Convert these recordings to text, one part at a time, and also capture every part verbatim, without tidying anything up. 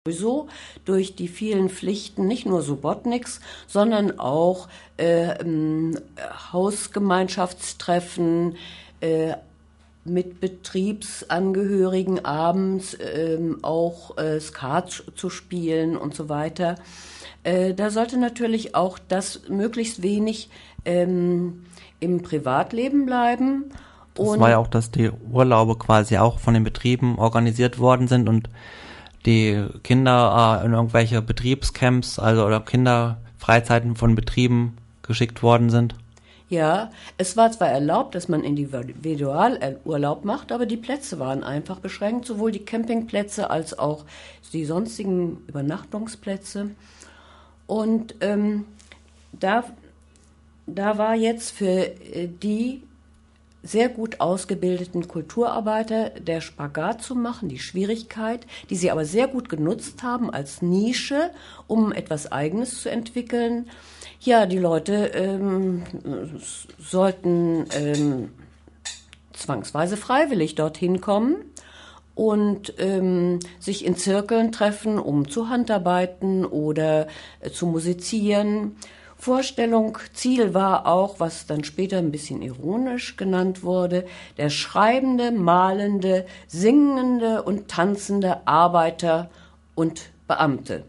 Sowieso durch die vielen Pflichten, nicht nur Subotniks, sondern auch äh, ähm, Hausgemeinschaftstreffen äh, mit Betriebsangehörigen abends äh, auch äh, Skat zu spielen und so weiter. Äh, da sollte natürlich auch das möglichst wenig ähm, im Privatleben bleiben. Das Und war ja auch, dass die Urlaube quasi auch von den Betrieben organisiert worden sind und die Kinder äh, in irgendwelche Betriebscamps, also oder Kinderfreizeiten von Betrieben geschickt worden sind. ja, es war zwar erlaubt, dass man Individualurlaub macht, aber die Plätze waren einfach beschränkt, sowohl die Campingplätze als auch die sonstigen Übernachtungsplätze. Und ähm, da, da war jetzt für äh, die sehr gut ausgebildeten Kulturarbeiter der Spagat zu machen, die Schwierigkeit, die sie aber sehr gut genutzt haben als Nische, um etwas Eigenes zu entwickeln. Ja, die Leute ähm, sollten ähm, zwangsweise freiwillig dorthin kommen und ähm, sich in Zirkeln treffen, um zu handarbeiten oder äh, zu musizieren. Vorstellung, Ziel war auch, was dann später ein bisschen ironisch genannt wurde, der schreibende, malende, singende und tanzende Arbeiter und Beamte.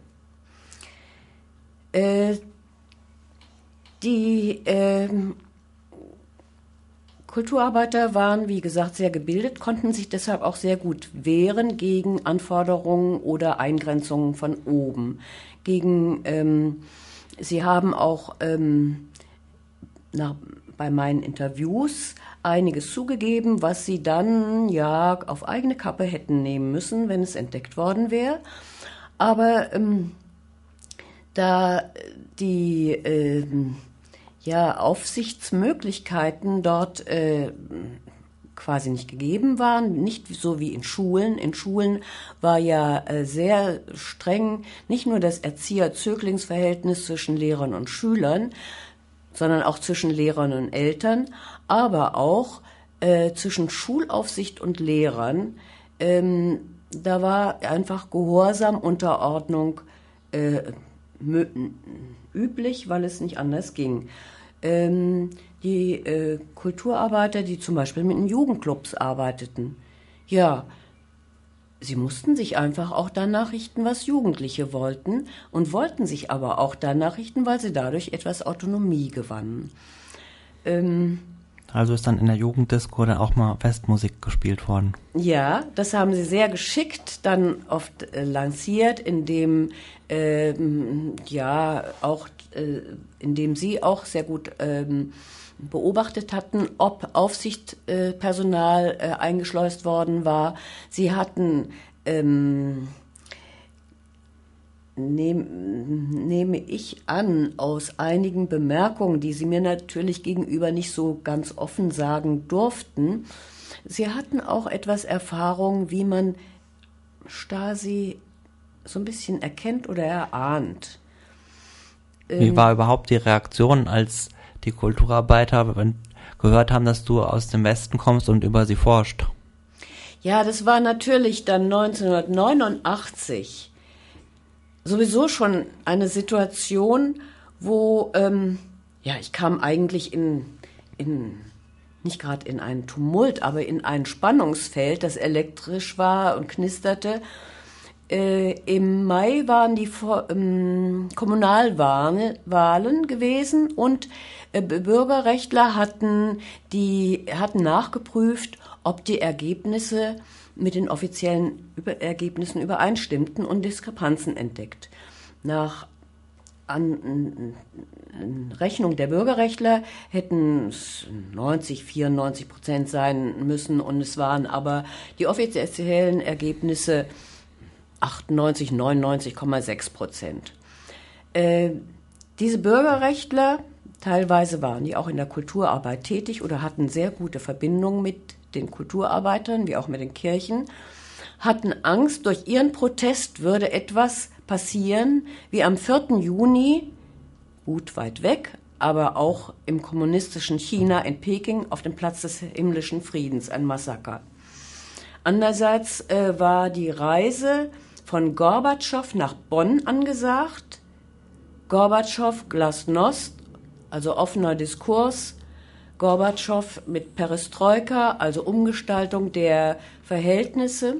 Äh, die äh, Kulturarbeiter waren, wie gesagt, sehr gebildet, konnten sich deshalb auch sehr gut wehren gegen Anforderungen oder Eingrenzungen von oben, gegen ähm, Sie haben auch ähm, nach, bei meinen Interviews einiges zugegeben, was sie dann ja auf eigene Kappe hätten nehmen müssen, wenn es entdeckt worden wäre. Aber ähm, da die ähm, ja, Aufsichtsmöglichkeiten dort äh, quasi nicht gegeben waren, nicht so wie in Schulen. In Schulen war ja äh, sehr streng nicht nur das Erzieher-Zöglingsverhältnis zwischen Lehrern und Schülern, sondern auch zwischen Lehrern und Eltern, aber auch äh, zwischen Schulaufsicht und Lehrern. Ähm, da war einfach Gehorsam, Unterordnung äh, üblich, weil es nicht anders ging. Ähm, die äh, Kulturarbeiter, die zum Beispiel mit den Jugendclubs arbeiteten, ja, sie mussten sich einfach auch danach richten, was Jugendliche wollten und wollten sich aber auch danach richten, weil sie dadurch etwas Autonomie gewannen. Ähm, Also ist dann in der Jugenddisco dann auch mal Festmusik gespielt worden. Ja, das haben sie sehr geschickt dann oft äh, lanciert, indem ähm, ja auch äh, indem sie auch sehr gut ähm, beobachtet hatten, ob Aufsichtspersonal äh, eingeschleust worden war. Sie hatten ähm, Nehm, nehme ich an, aus einigen Bemerkungen, die sie mir natürlich gegenüber nicht so ganz offen sagen durften, sie hatten auch etwas Erfahrung, wie man Stasi so ein bisschen erkennt oder erahnt. Wie Ähm, war überhaupt die Reaktion, als die Kulturarbeiter gehört haben, dass du aus dem Westen kommst und über sie forscht? Ja, das war natürlich dann neunzehnhundertneunundachtzig sowieso schon eine Situation, wo, ähm, ja, ich kam eigentlich in, in nicht gerade in einen Tumult, aber in ein Spannungsfeld, das elektrisch war und knisterte. Äh, Im Mai waren die ähm, Kommunalwahlen gewesen und äh, Bürgerrechtler hatten, die, hatten nachgeprüft, ob die Ergebnisse mit den offiziellen Über- Ergebnissen übereinstimmten und Diskrepanzen entdeckt. Nach an, an Rechnung der Bürgerrechtler hätten es neunzig, vierundneunzig Prozent sein müssen und es waren aber die offiziellen Ergebnisse achtundneunzig, neunundneunzig Komma sechs Prozent. Äh, diese Bürgerrechtler, teilweise waren die auch in der Kulturarbeit tätig oder hatten sehr gute Verbindungen mit den Kulturarbeitern, wie auch mit den Kirchen, hatten Angst, durch ihren Protest würde etwas passieren, wie am vierten Juni, gut weit weg, aber auch im kommunistischen China in Peking auf dem Platz des himmlischen Friedens, ein Massaker. Andererseits äh, war die Reise von Gorbatschow nach Bonn angesagt. Gorbatschow, Glasnost, also offener Diskurs. Gorbatschow mit Perestroika, also Umgestaltung der Verhältnisse.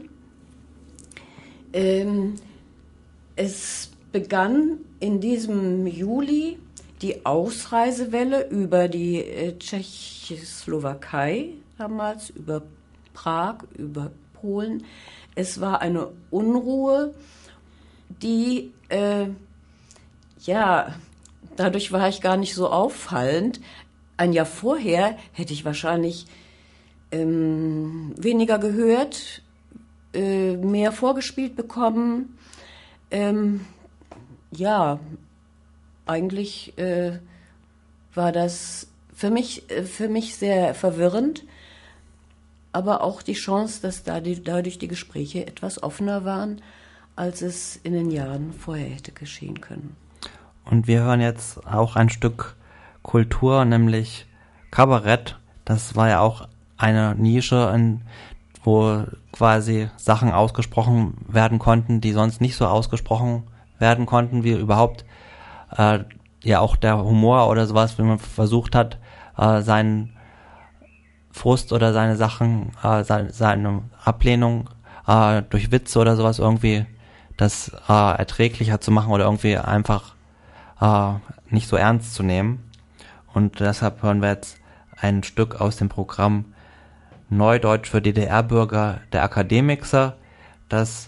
Ähm, es begann in diesem Juli die Ausreisewelle über die äh, Tschechoslowakei damals, über Prag, über Polen. Es war eine Unruhe, die, äh, ja, dadurch war ich gar nicht so auffallend. Ein Jahr vorher hätte ich wahrscheinlich ähm, weniger gehört, äh, mehr vorgespielt bekommen. Ähm, ja, eigentlich äh, war das für mich, äh, für mich sehr verwirrend, aber auch die Chance, dass da die, dadurch die Gespräche etwas offener waren, als es in den Jahren vorher hätte geschehen können. Und wir hören jetzt auch ein Stück Kultur, nämlich Kabarett. Das war ja auch eine Nische, in, wo quasi Sachen ausgesprochen werden konnten, die sonst nicht so ausgesprochen werden konnten, wie überhaupt äh, ja auch der Humor oder sowas, wenn man versucht hat, äh, seinen Frust oder seine Sachen, äh, seine, seine Ablehnung äh, durch Witze oder sowas irgendwie das äh, erträglicher zu machen oder irgendwie einfach äh, nicht so ernst zu nehmen. Und deshalb hören wir jetzt ein Stück aus dem Programm Neudeutsch für D D R-Bürger der Akademixer, das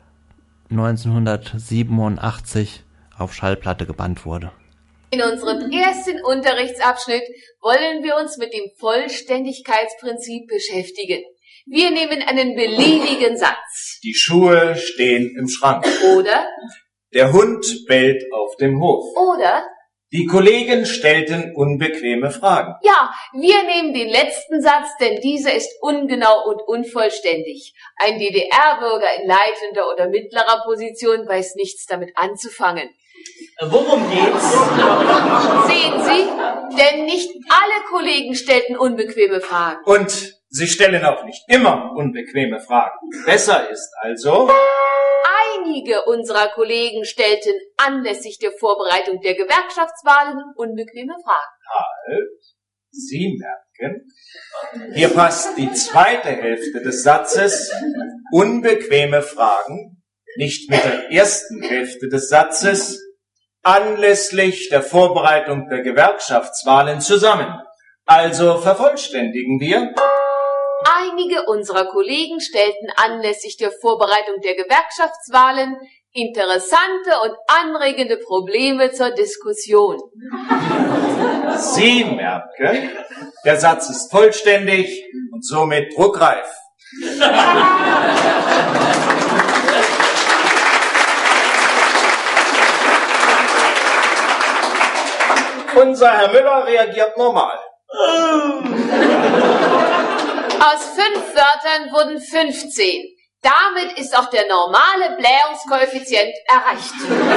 neunzehnhundertsiebenundachtzig auf Schallplatte gebannt wurde. In unserem ersten Unterrichtsabschnitt wollen wir uns mit dem Vollständigkeitsprinzip beschäftigen. Wir nehmen einen beliebigen Satz. Die Schuhe stehen im Schrank. Oder? Der Hund bellt auf dem Hof. Oder? Die Kollegen stellten unbequeme Fragen. Ja, wir nehmen den letzten Satz, denn dieser ist ungenau und unvollständig. Ein D D R-Bürger in leitender oder mittlerer Position weiß nichts damit anzufangen. Worum geht's? Sehen Sie, denn nicht alle Kollegen stellten unbequeme Fragen. Und sie stellen auch nicht immer unbequeme Fragen. Besser ist also... Einige unserer Kollegen stellten anlässlich der Vorbereitung der Gewerkschaftswahlen unbequeme Fragen. Halt, Sie merken, hier passt die zweite Hälfte des Satzes, unbequeme Fragen, nicht mit der ersten Hälfte des Satzes, anlässlich der Vorbereitung der Gewerkschaftswahlen zusammen. Also vervollständigen wir... Einige unserer Kollegen stellten anlässlich der Vorbereitung der Gewerkschaftswahlen interessante und anregende Probleme zur Diskussion. Sie merken, der Satz ist vollständig und somit druckreif. Unser Herr Müller reagiert normal. Aus fünf Wörtern wurden fünfzehn. Damit ist auch der normale Blähungskoeffizient erreicht.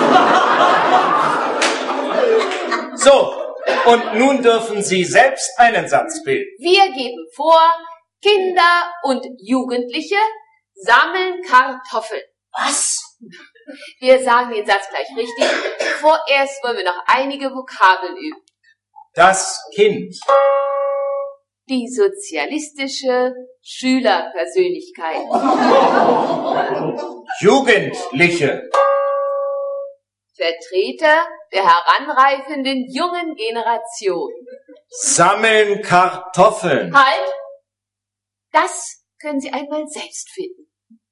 So, und nun dürfen Sie selbst einen Satz bilden. Wir geben vor, Kinder und Jugendliche sammeln Kartoffeln. Was? Wir sagen den Satz gleich richtig. Vorerst wollen wir noch einige Vokabeln üben. Das Kind. Die sozialistische Schülerpersönlichkeit. Jugendliche. Vertreter der heranreifenden jungen Generation. Sammeln Kartoffeln. Halt! Das können Sie einmal selbst finden.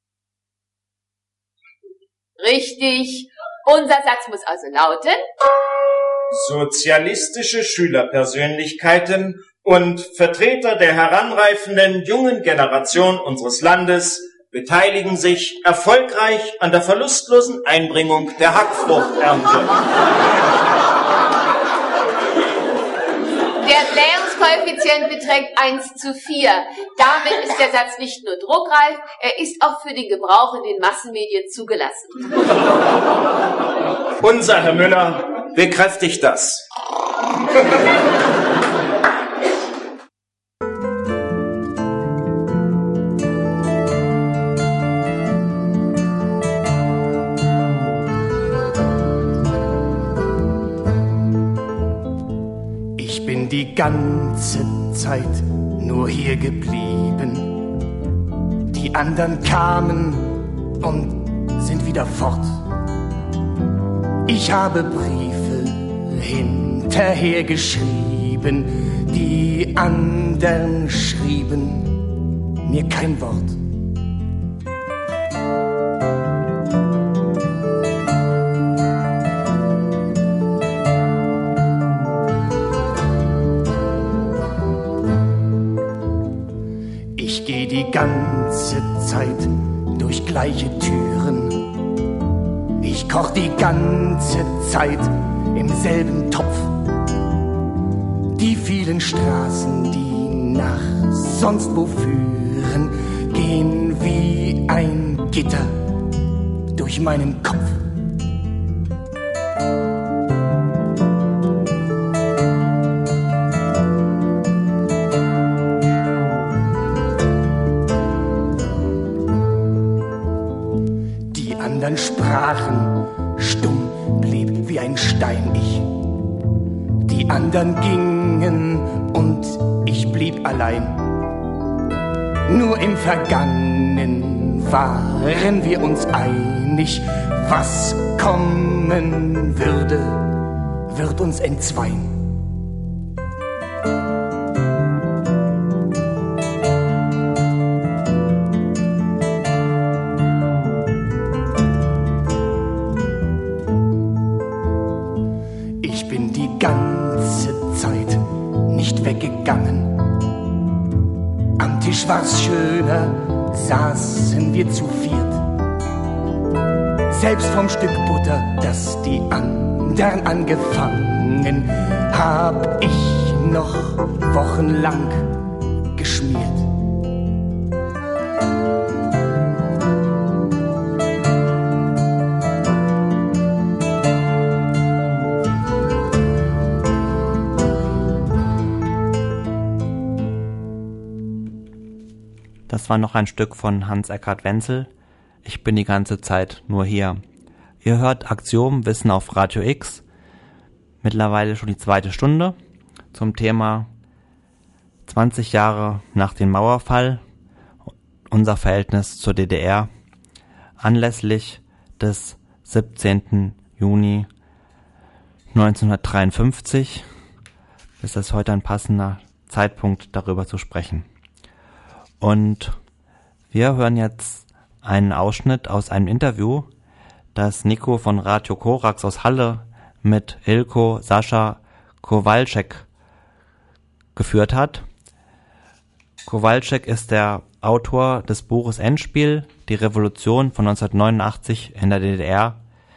Richtig. Unser Satz muss also lauten: Sozialistische Schülerpersönlichkeiten und Vertreter der heranreifenden jungen Generation unseres Landes beteiligen sich erfolgreich an der verlustlosen Einbringung der Hackfruchternte. Der Blähungskoeffizient beträgt eins zu vier. Damit ist der Satz nicht nur druckreif, er ist auch für den Gebrauch in den Massenmedien zugelassen. Unser Herr Müller bekräftigt das. bin die ganze Zeit nur hier geblieben. Die anderen kamen und sind wieder fort. Ich habe Briefe hinterher geschrieben, die anderen schrieben mir kein Wort. Ich gehe die ganze Zeit durch gleiche Türen. Ich koch die ganze Zeit im selben Topf. Die vielen Straßen, die nach sonst wo führen, gehen wie ein Gitter durch meinen Kopf. Die anderen sprachen, stumm blieb wie ein Stein ich. Die anderen gingen und ich blieb allein. Nur im Vergangenen waren wir uns einig, was kommen würde, wird uns entzweien. Ich bin die ganze Zeit nicht weggegangen. Am Tisch war's schöner, saßen wir zu viert. Selbst vom Stück Butter, das die anderen angefangen, hab ich noch wochenlang geschmiert. Das war noch ein Stück von Hans-Eckhard Wenzel. Ich bin die ganze Zeit nur hier. Ihr hört Axiom Wissen auf Radio X. Mittlerweile schon die zweite Stunde zum Thema zwanzig Jahre nach dem Mauerfall, unser Verhältnis zur D D R, anlässlich des siebzehnten Juni neunzehnhundertdreiundfünfzig. Ist es heute ein passender Zeitpunkt, darüber zu sprechen. Und wir hören jetzt einen Ausschnitt aus einem Interview, das Nico von Radio Korax aus Halle mit Ilko Sascha Kowalczyk geführt hat. Kowalczyk ist der Autor des Buches Endspiel, die Revolution von neunzehnhundertneunundachtzig in der D D R,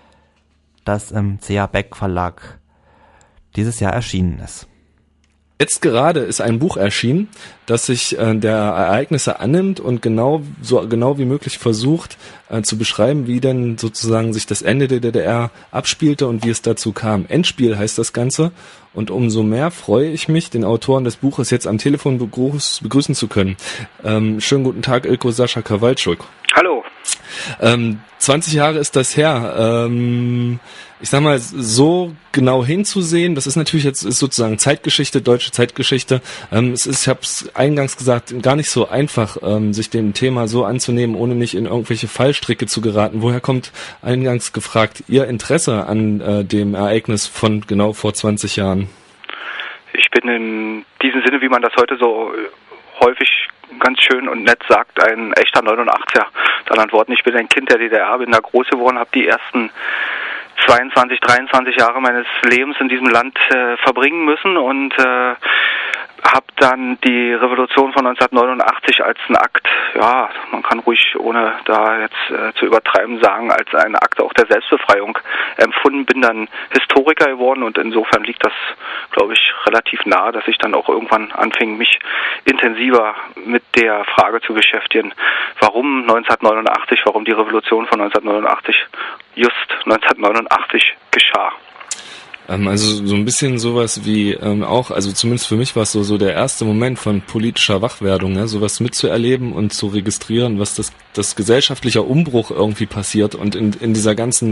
das im C A. Beck Verlag dieses Jahr erschienen ist. Jetzt gerade ist ein Buch erschienen, das sich äh, der Ereignisse annimmt und genau so genau wie möglich versucht äh, zu beschreiben, wie denn sozusagen sich das Ende der D D R abspielte und wie es dazu kam. Endspiel heißt das Ganze und umso mehr freue ich mich, den Autoren des Buches jetzt am Telefon begrüß, begrüßen zu können. Ähm, schönen guten Tag, Ilko Sascha Kowalczyk. Hallo. Ähm, zwanzig Jahre ist das her. Ähm, ich sag mal, so genau hinzusehen, das ist natürlich jetzt ist sozusagen Zeitgeschichte, deutsche Zeitgeschichte. Ähm, es ist, ich habe es eingangs gesagt, gar nicht so einfach, ähm, sich dem Thema so anzunehmen, ohne nicht in irgendwelche Fallstricke zu geraten. Woher kommt, eingangs gefragt, Ihr Interesse an äh, dem Ereignis von genau vor zwanzig Jahren? Ich bin in diesem Sinne, wie man das heute so häufig ganz schön und nett sagt, ein echter neunundachtziger. Mit anderen Worten, ich bin ein Kind der D D R, bin da groß geworden, habe die ersten zweiundzwanzig, dreiundzwanzig Jahre meines Lebens in diesem Land äh, verbringen müssen und äh, habe dann die Revolution von neunzehnhundertneunundachtzig als einen Akt, ja, man kann ruhig, ohne da jetzt äh, zu übertreiben, sagen, als einen Akt auch der Selbstbefreiung empfunden, bin dann Historiker geworden und insofern liegt das, glaube ich, relativ nahe, dass ich dann auch irgendwann anfing, mich intensiver mit der Frage zu beschäftigen, warum neunzehnhundertneunundachtzig, warum die Revolution von neunzehnhundertneunundachtzig just neunzehnhundertneunundachtzig geschah. Also so ein bisschen sowas wie ähm, auch, also zumindest für mich war es so, so der erste Moment von politischer Wachwerdung, ne? Sowas mitzuerleben und zu registrieren, was das, das gesellschaftlicher Umbruch irgendwie passiert und in, in dieser ganzen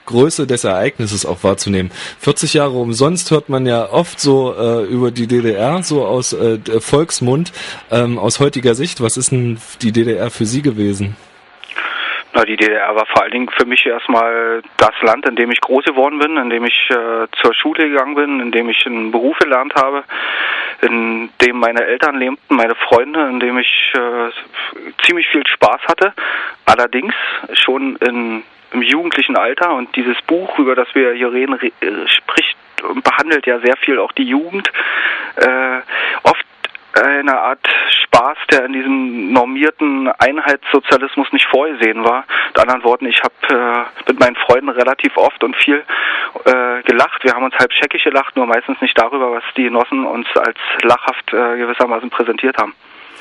Größe des Ereignisses auch wahrzunehmen. vierzig Jahre umsonst hört man ja oft so äh, über die D D R, so aus äh, Volksmund, ähm, aus heutiger Sicht. Was ist denn die D D R für Sie gewesen? Na, die D D R war vor allen Dingen für mich erstmal das Land, in dem ich groß geworden bin, in dem ich äh, zur Schule gegangen bin, in dem ich einen Beruf gelernt habe, in dem meine Eltern lebten, meine Freunde, in dem ich äh, ziemlich viel Spaß hatte. Allerdings schon in im jugendlichen Alter, und dieses Buch, über das wir hier reden, re- spricht und behandelt ja sehr viel auch die Jugend. Äh, oft eine Art Spaß, der in diesem normierten Einheitssozialismus nicht vorgesehen war. Mit anderen Worten, ich habe äh, mit meinen Freunden relativ oft und viel äh, gelacht. Wir haben uns halb scheckig gelacht, nur meistens nicht darüber, was die Genossen uns als lachhaft äh, gewissermaßen präsentiert haben.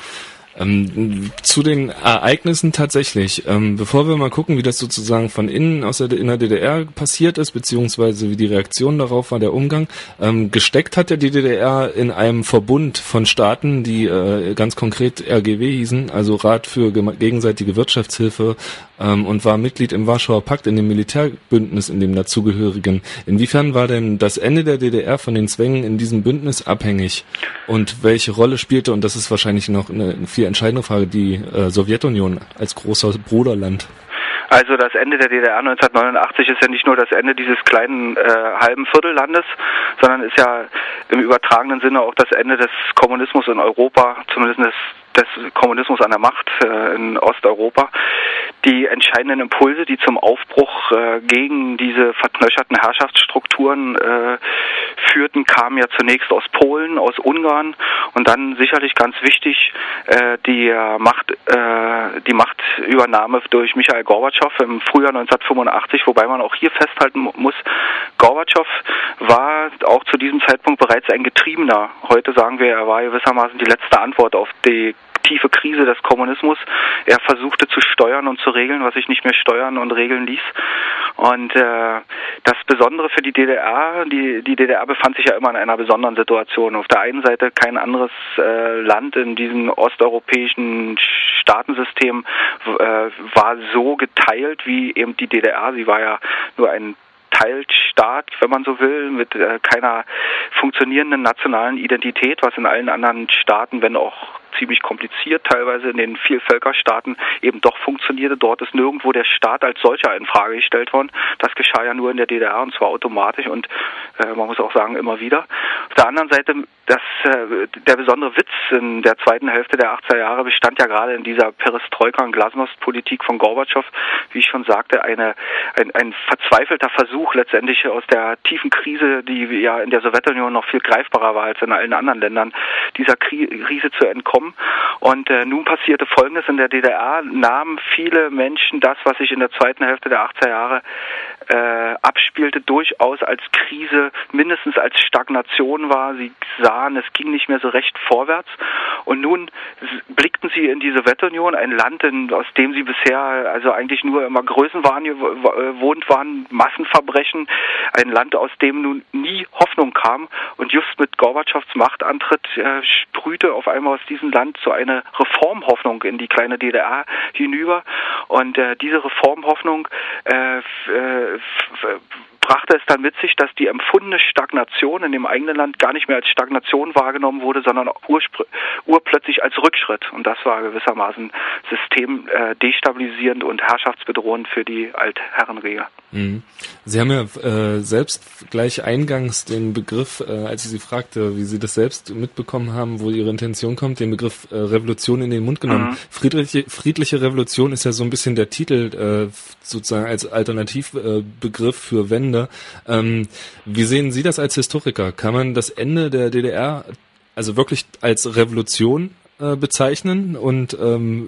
Ähm, zu den Ereignissen tatsächlich. Ähm, bevor wir mal gucken, wie das sozusagen von innen aus der, in der D D R passiert ist, beziehungsweise wie die Reaktion darauf war, der Umgang. Ähm, gesteckt hat ja die D D R in einem Verbund von Staaten, die äh, ganz konkret R G W hießen, also Rat für gegenseitige Wirtschaftshilfe, ähm, und war Mitglied im Warschauer Pakt, in dem Militärbündnis, in dem dazugehörigen. Inwiefern war denn das Ende der D D R von den Zwängen in diesem Bündnis abhängig? Und welche Rolle spielte, und das ist wahrscheinlich noch eine viel entscheidende Frage, die äh, Sowjetunion als großer Bruderland? Also das Ende der D D R neunzehnhundertneunundachtzig ist ja nicht nur das Ende dieses kleinen äh, halben Viertellandes, sondern ist ja im übertragenen Sinne auch das Ende des Kommunismus in Europa, zumindest des, des Kommunismus an der Macht äh, in Osteuropa. Die entscheidenden Impulse, die zum Aufbruch äh, gegen diese verknöcherten Herrschaftsstrukturen äh, führten, kamen ja zunächst aus Polen, aus Ungarn und dann sicherlich ganz wichtig äh, die Macht, äh, die Machtübernahme durch Michail Gorbatschow im Frühjahr neunzehnhundertfünfundachtzig, wobei man auch hier festhalten muss, Gorbatschow war auch zu diesem Zeitpunkt bereits ein Getriebener. Heute sagen wir, er war gewissermaßen die letzte Antwort auf die tiefe Krise des Kommunismus. Er versuchte zu steuern und zu regeln, was sich nicht mehr steuern und regeln ließ. Und äh, das Besondere für die D D R, die, die D D R befand sich ja immer in einer besonderen Situation. Auf der einen Seite kein anderes äh, Land in diesem osteuropäischen Staatensystem äh, war so geteilt wie eben die D D R. Sie war ja nur ein Teilstaat, wenn man so will, mit äh, keiner funktionierenden nationalen Identität, was in allen anderen Staaten, wenn auch ziemlich kompliziert, teilweise in den Vielvölkerstaaten eben doch funktionierte. Dort ist nirgendwo der Staat als solcher in Frage gestellt worden. Das geschah ja nur in der D D R, und zwar automatisch und äh, man muss auch sagen, immer wieder. Auf der anderen Seite, das, äh, der besondere Witz in der zweiten Hälfte der achtziger Jahre bestand ja gerade in dieser Perestroika- und Glasnost-Politik von Gorbatschow, wie ich schon sagte, eine, ein, ein verzweifelter Versuch letztendlich aus der tiefen Krise, die ja in der Sowjetunion noch viel greifbarer war als in allen anderen Ländern, dieser Krise zu entkommen. Und äh, nun passierte Folgendes: In der D D R nahmen viele Menschen das, was sich in der zweiten Hälfte der achtziger Jahre äh, abspielte, durchaus als Krise, mindestens als Stagnation war. Sie sahen, es ging nicht mehr so recht vorwärts. Und nun blickten sie in die Sowjetunion, ein Land, in, aus dem sie bisher also eigentlich nur immer Größenwahn gewohnt waren, Massenverbrechen, ein Land, aus dem nun nie Hoffnung kam. Und just mit Gorbatschows Machtantritt äh, sprühte auf einmal aus diesem Land so eine Reformhoffnung in die kleine D D R hinüber. Und äh, diese Reformhoffnung äh, f, äh, f, brachte es dann mit sich, dass die empfundene Stagnation in dem eigenen Land gar nicht mehr als Stagnation wahrgenommen wurde, sondern urspr- urplötzlich als Rückschritt. Und das war gewissermaßen systemdestabilisierend äh, und herrschaftsbedrohend für die Altherrenreger. Mhm. Sie haben ja äh, selbst gleich eingangs den Begriff, äh, als ich Sie fragte, wie Sie das selbst mitbekommen haben, wo Ihre Intention kommt, den Begriff äh, Revolution in den Mund genommen. Mhm. Friedliche, friedliche Revolution ist ja so ein bisschen der Titel, äh, sozusagen als Alternativbegriff äh, für Wende. Ähm, wie sehen Sie das als Historiker? Kann man das Ende der D D R also wirklich als Revolution äh, bezeichnen? Und ähm,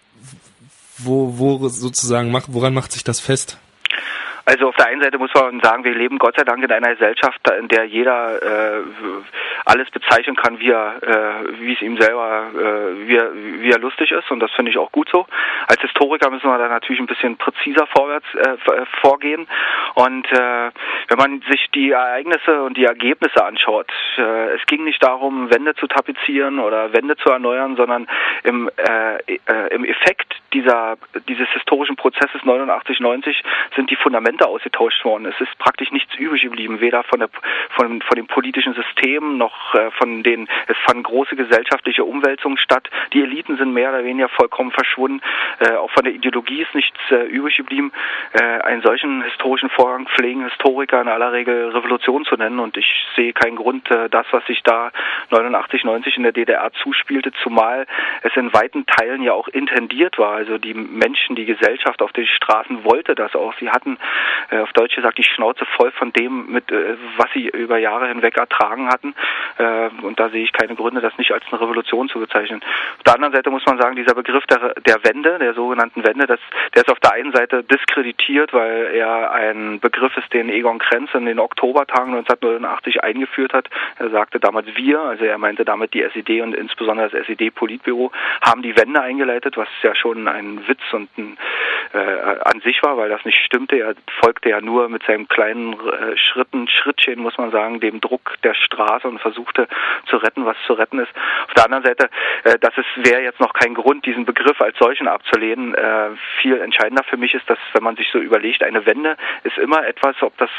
wo, wo sozusagen macht, woran macht sich das fest? Also auf der einen Seite muss man sagen, wir leben Gott sei Dank in einer Gesellschaft, in der jeder äh, alles bezeichnen kann, wie er, äh, wie es ihm selber, äh, wie, er, wie er lustig ist, und das finde ich auch gut so. Als Historiker müssen wir da natürlich ein bisschen präziser vorwärts äh, vorgehen, und äh, wenn man sich die Ereignisse und die Ergebnisse anschaut, äh, es ging nicht darum, Wände zu tapezieren oder Wände zu erneuern, sondern im, äh, äh, im Effekt dieser dieses historischen Prozesses neunundachtzig neunzig sind die Fundamente Dokumente ausgetauscht worden. Es ist praktisch nichts übrig geblieben, weder von der von, von dem politischen System noch äh, von den, es fanden große gesellschaftliche Umwälzungen statt. Die Eliten sind mehr oder weniger vollkommen verschwunden. Äh, auch von der Ideologie ist nichts äh, übrig geblieben. Äh, einen solchen historischen Vorgang pflegen Historiker in aller Regel Revolution zu nennen, und ich sehe keinen Grund, äh, das, was sich da neunundachtzig, neunzig in der D D R zuspielte, zumal es in weiten Teilen ja auch intendiert war. Also die Menschen, die Gesellschaft auf den Straßen wollte das auch. Sie hatten, äh, auf Deutsch gesagt, die Schnauze voll von dem, mit äh, was sie über Jahre hinweg ertragen hatten. Äh, und da sehe ich keine Gründe, das nicht als eine Revolution zu bezeichnen. Auf der anderen Seite muss man sagen, dieser Begriff der, der Wende, der sogenannten Wende, das, der ist auf der einen Seite diskreditiert, weil er ein Begriff ist, den Egon Krenz in den Oktobertagen neunzehnhundertneunundachtzig eingeführt hat. Er sagte damals wir, also er meinte damit die S E D und insbesondere das S E D-Politbüro, haben die Wende eingeleitet, was ja schon ein Witz und ein, äh, an sich war, weil das nicht stimmte. Er folgte ja nur mit seinen kleinen äh, Schritten, Schrittchen, muss man sagen, dem Druck der Straße und versuchte zu retten, was zu retten ist. Auf der anderen Seite, äh, das wäre jetzt noch kein Grund, diesen Begriff als solchen abzulehnen. Äh, viel entscheidender für mich ist, dass, wenn man sich so überlegt, eine Wende ist immer etwas, ob das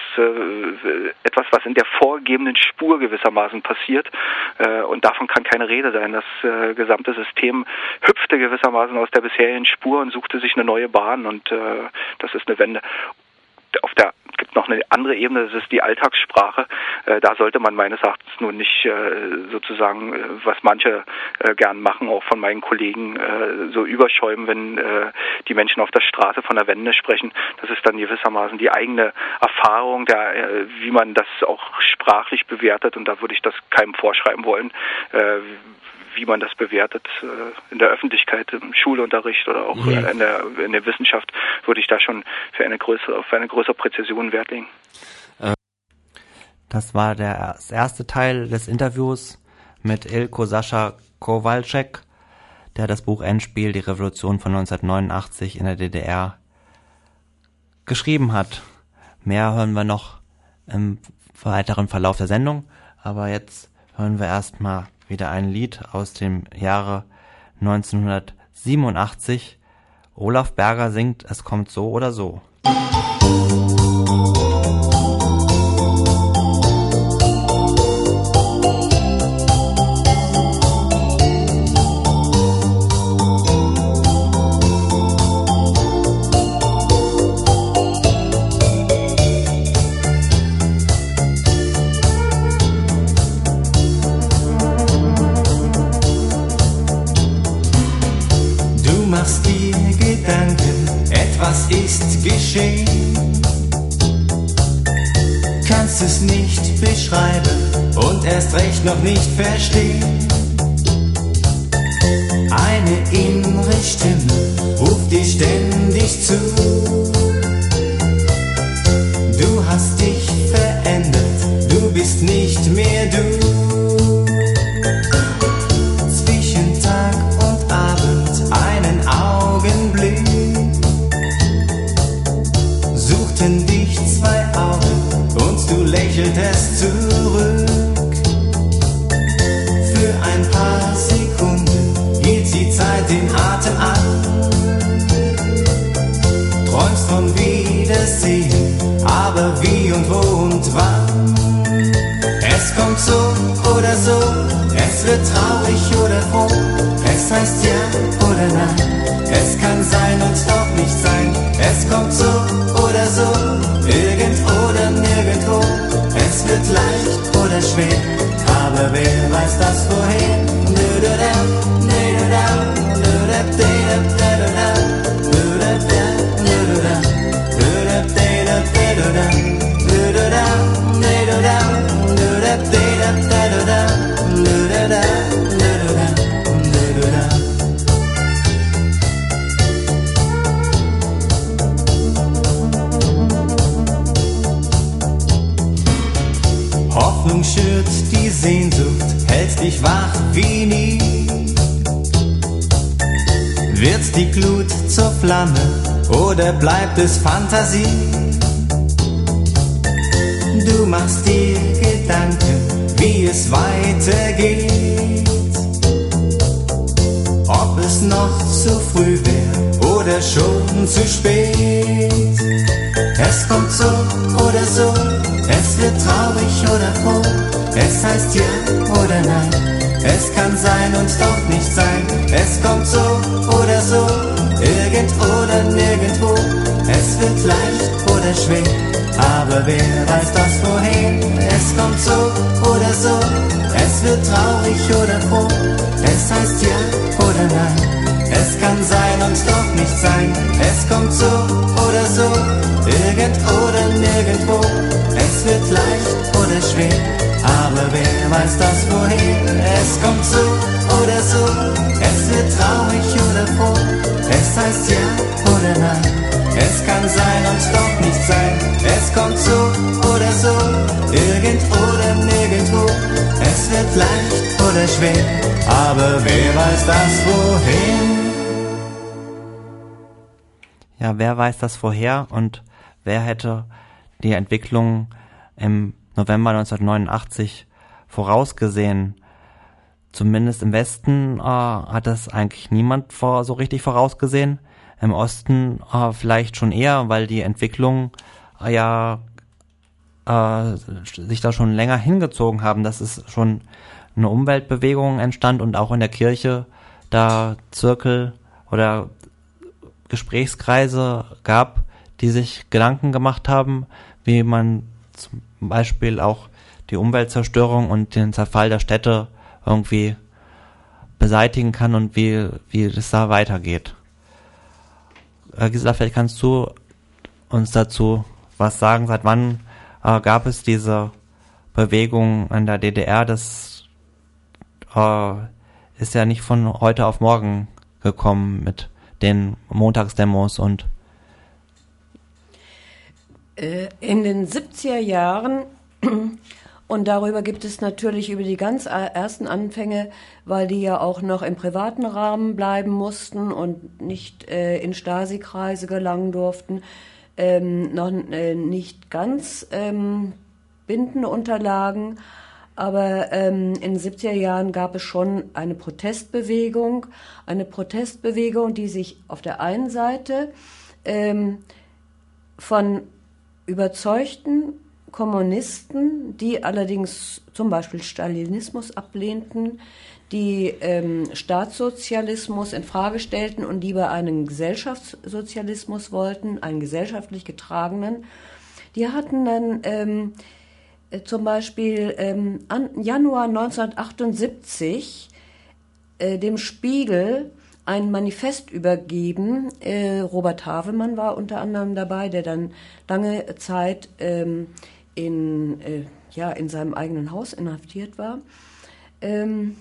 äh, etwas, was in der vorgegebenen Spur gewissermaßen passiert, äh, und davon kann keine Rede sein. Das äh, gesamte System hüpfte gewissermaßen aus der bisherigen Spur und suchte sich eine neue Bahn, und äh, das ist eine Wende. Auf der gibt noch eine andere Ebene, das ist die Alltagssprache. Äh, da sollte man meines Erachtens nun nicht äh, sozusagen, äh, was manche äh, gern machen, auch von meinen Kollegen, äh, so überschäumen, wenn äh, die Menschen auf der Straße von der Wende sprechen. Das ist dann gewissermaßen die eigene Erfahrung, der, äh, wie man das auch sprachlich bewertet, und da würde ich das keinem vorschreiben wollen, äh, wie man das bewertet äh, in der Öffentlichkeit, im Schulunterricht oder auch mhm. in der in der Wissenschaft, würde ich da schon für eine größere, auf eine größere Präzision Wert legen. Das war der das erste Teil des Interviews mit Ilko Sascha Kowalczyk, der das Buch Endspiel, die Revolution von neunzehnhundertneunundachtzig in der D D R geschrieben hat. Mehr hören wir noch im weiteren Verlauf der Sendung, aber jetzt hören wir erstmal wieder ein Lied aus dem Jahre neunzehnhundertsiebenundachtzig. Olaf Berger singt Es kommt so oder so. Machst dir Gedanken, etwas ist geschehen. Kannst es nicht beschreiben und erst recht noch nicht verstehen. Eine innere Stimme ruft dir ständig zu. Du hast dich verändert, du bist nicht mehr du. Zwischen Tag und Abend einen Augenblick suchten dich zwei Augen und du lächeltest zurück. Für ein paar Sekunden hielt die Zeit den Atem an. Träumst von Wiedersehen, aber wie und wo und wann? Es kommt so oder so, es wird traurig oder froh. Es heißt ja oder nein, es kann sein und doch nicht sein. Es kommt so oder so, irgend oder nirgendwo. Es wird leicht oder schwer, aber wer weiß das vorher? Hoffnung schürt die Sehnsucht, hält dich wach wie nie. Wird die Glut zur Flamme oder bleibt es Fantasie? Du machst dir Gedanken, wie es weitergeht. Ob es noch zu früh wäre oder schon zu spät. Es kommt so oder so, es wird traurig oder froh. Es heißt ja oder nein, es kann sein und doch nicht sein. Es kommt so oder so, irgend oder nirgendwo. Es wird leicht oder schwer, aber wer weiß das woher? Es kommt so oder so, es wird traurig oder froh. Es heißt ja oder nein, es kann sein und doch nicht sein. Es kommt so oder so, irgend oder nirgendwo. Es wird leicht oder schwer, aber wer weiß das woher? Es kommt so oder so, es wird traurig oder froh. Es heißt ja oder nein, es kann sein und doch nicht sein. Es kommt so oder so, irgend oder nirgendwo. Es wird leicht oder schwer, aber wer weiß das woher? Ja, wer weiß das woher und wer hätte die Entwicklung im November neunzehnhundertneunundachtzig vorausgesehen? Zumindest im Westen äh, hat das eigentlich niemand vor, so richtig vorausgesehen. Im Osten äh, vielleicht schon eher, weil die Entwicklung äh, ja äh, sich da schon länger hingezogen haben, dass es schon eine Umweltbewegung entstand und auch in der Kirche da Zirkel oder Gesprächskreise gab, die sich Gedanken gemacht haben, wie man zum Beispiel auch die Umweltzerstörung und den Zerfall der Städte irgendwie beseitigen kann und wie wie das da weitergeht. Äh, Gisela, vielleicht kannst du uns dazu was sagen. Seit wann äh, gab es diese Bewegung in der D D R? Das äh, ist ja nicht von heute auf morgen gekommen mit den Montagsdemos und in den siebziger Jahren, und darüber gibt es natürlich über die ganz ersten Anfänge, weil die ja auch noch im privaten Rahmen bleiben mussten und nicht äh, in Stasi-Kreise gelangen durften, ähm, noch äh, nicht ganz ähm, bindende Unterlagen. Aber ähm, in den siebziger Jahren gab es schon eine Protestbewegung, eine Protestbewegung, die sich auf der einen Seite ähm, von überzeugten Kommunisten, die allerdings zum Beispiel Stalinismus ablehnten, die ähm, Staatssozialismus in Frage stellten und lieber einen Gesellschaftssozialismus wollten, einen gesellschaftlich getragenen, die hatten dann ähm, zum Beispiel ähm, an Januar neunzehnhundertachtundsiebzig äh, dem Spiegel ein Manifest übergeben. Äh, Robert Havemann war unter anderem dabei, der dann lange Zeit ähm, in, äh, ja, in seinem eigenen Haus inhaftiert war. Ähm,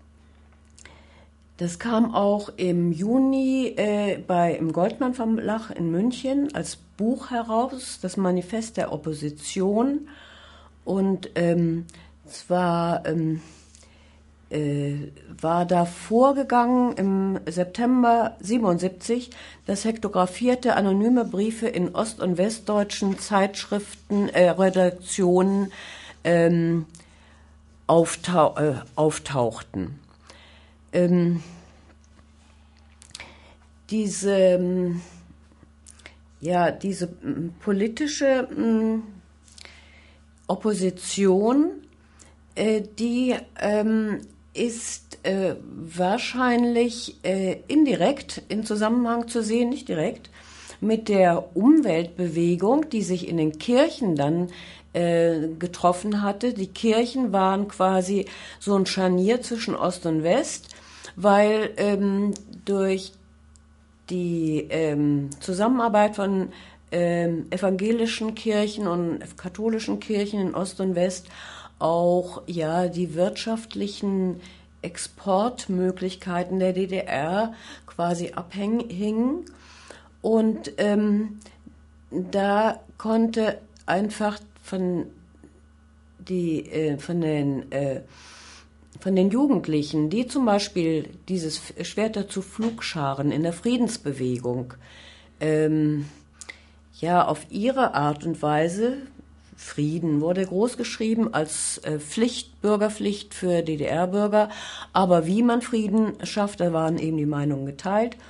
das kam auch im Juni äh, bei, im Goldmann Verlag in München als Buch heraus, das Manifest der Opposition. Und ähm, zwar ähm, äh, war da vorgegangen im September siebenundsiebzig, dass hektografierte anonyme Briefe in ost- und westdeutschen Zeitschriften, äh, Redaktionen ähm, auftau- äh, auftauchten. Ähm, diese, ja, diese politische mh, Opposition, äh, die ähm, ist äh, wahrscheinlich äh, indirekt in Zusammenhang zu sehen, nicht direkt, mit der Umweltbewegung, die sich in den Kirchen dann äh, getroffen hatte. Die Kirchen waren quasi so ein Scharnier zwischen Ost und West, weil ähm, durch die ähm, Zusammenarbeit von ähm, evangelischen Kirchen und katholischen Kirchen in Ost und West auch ja die wirtschaftlichen Exportmöglichkeiten der D D R quasi abhingen. Und ähm, da konnte einfach von, die, äh, von, den, äh, von den Jugendlichen, die zum Beispiel dieses Schwerter zu Pflugscharen in der Friedensbewegung ähm, ja auf ihre Art und Weise, Frieden wurde großgeschrieben als äh, Pflicht, Bürgerpflicht für D D R-Bürger, aber wie man Frieden schafft, da waren eben die Meinungen geteilt.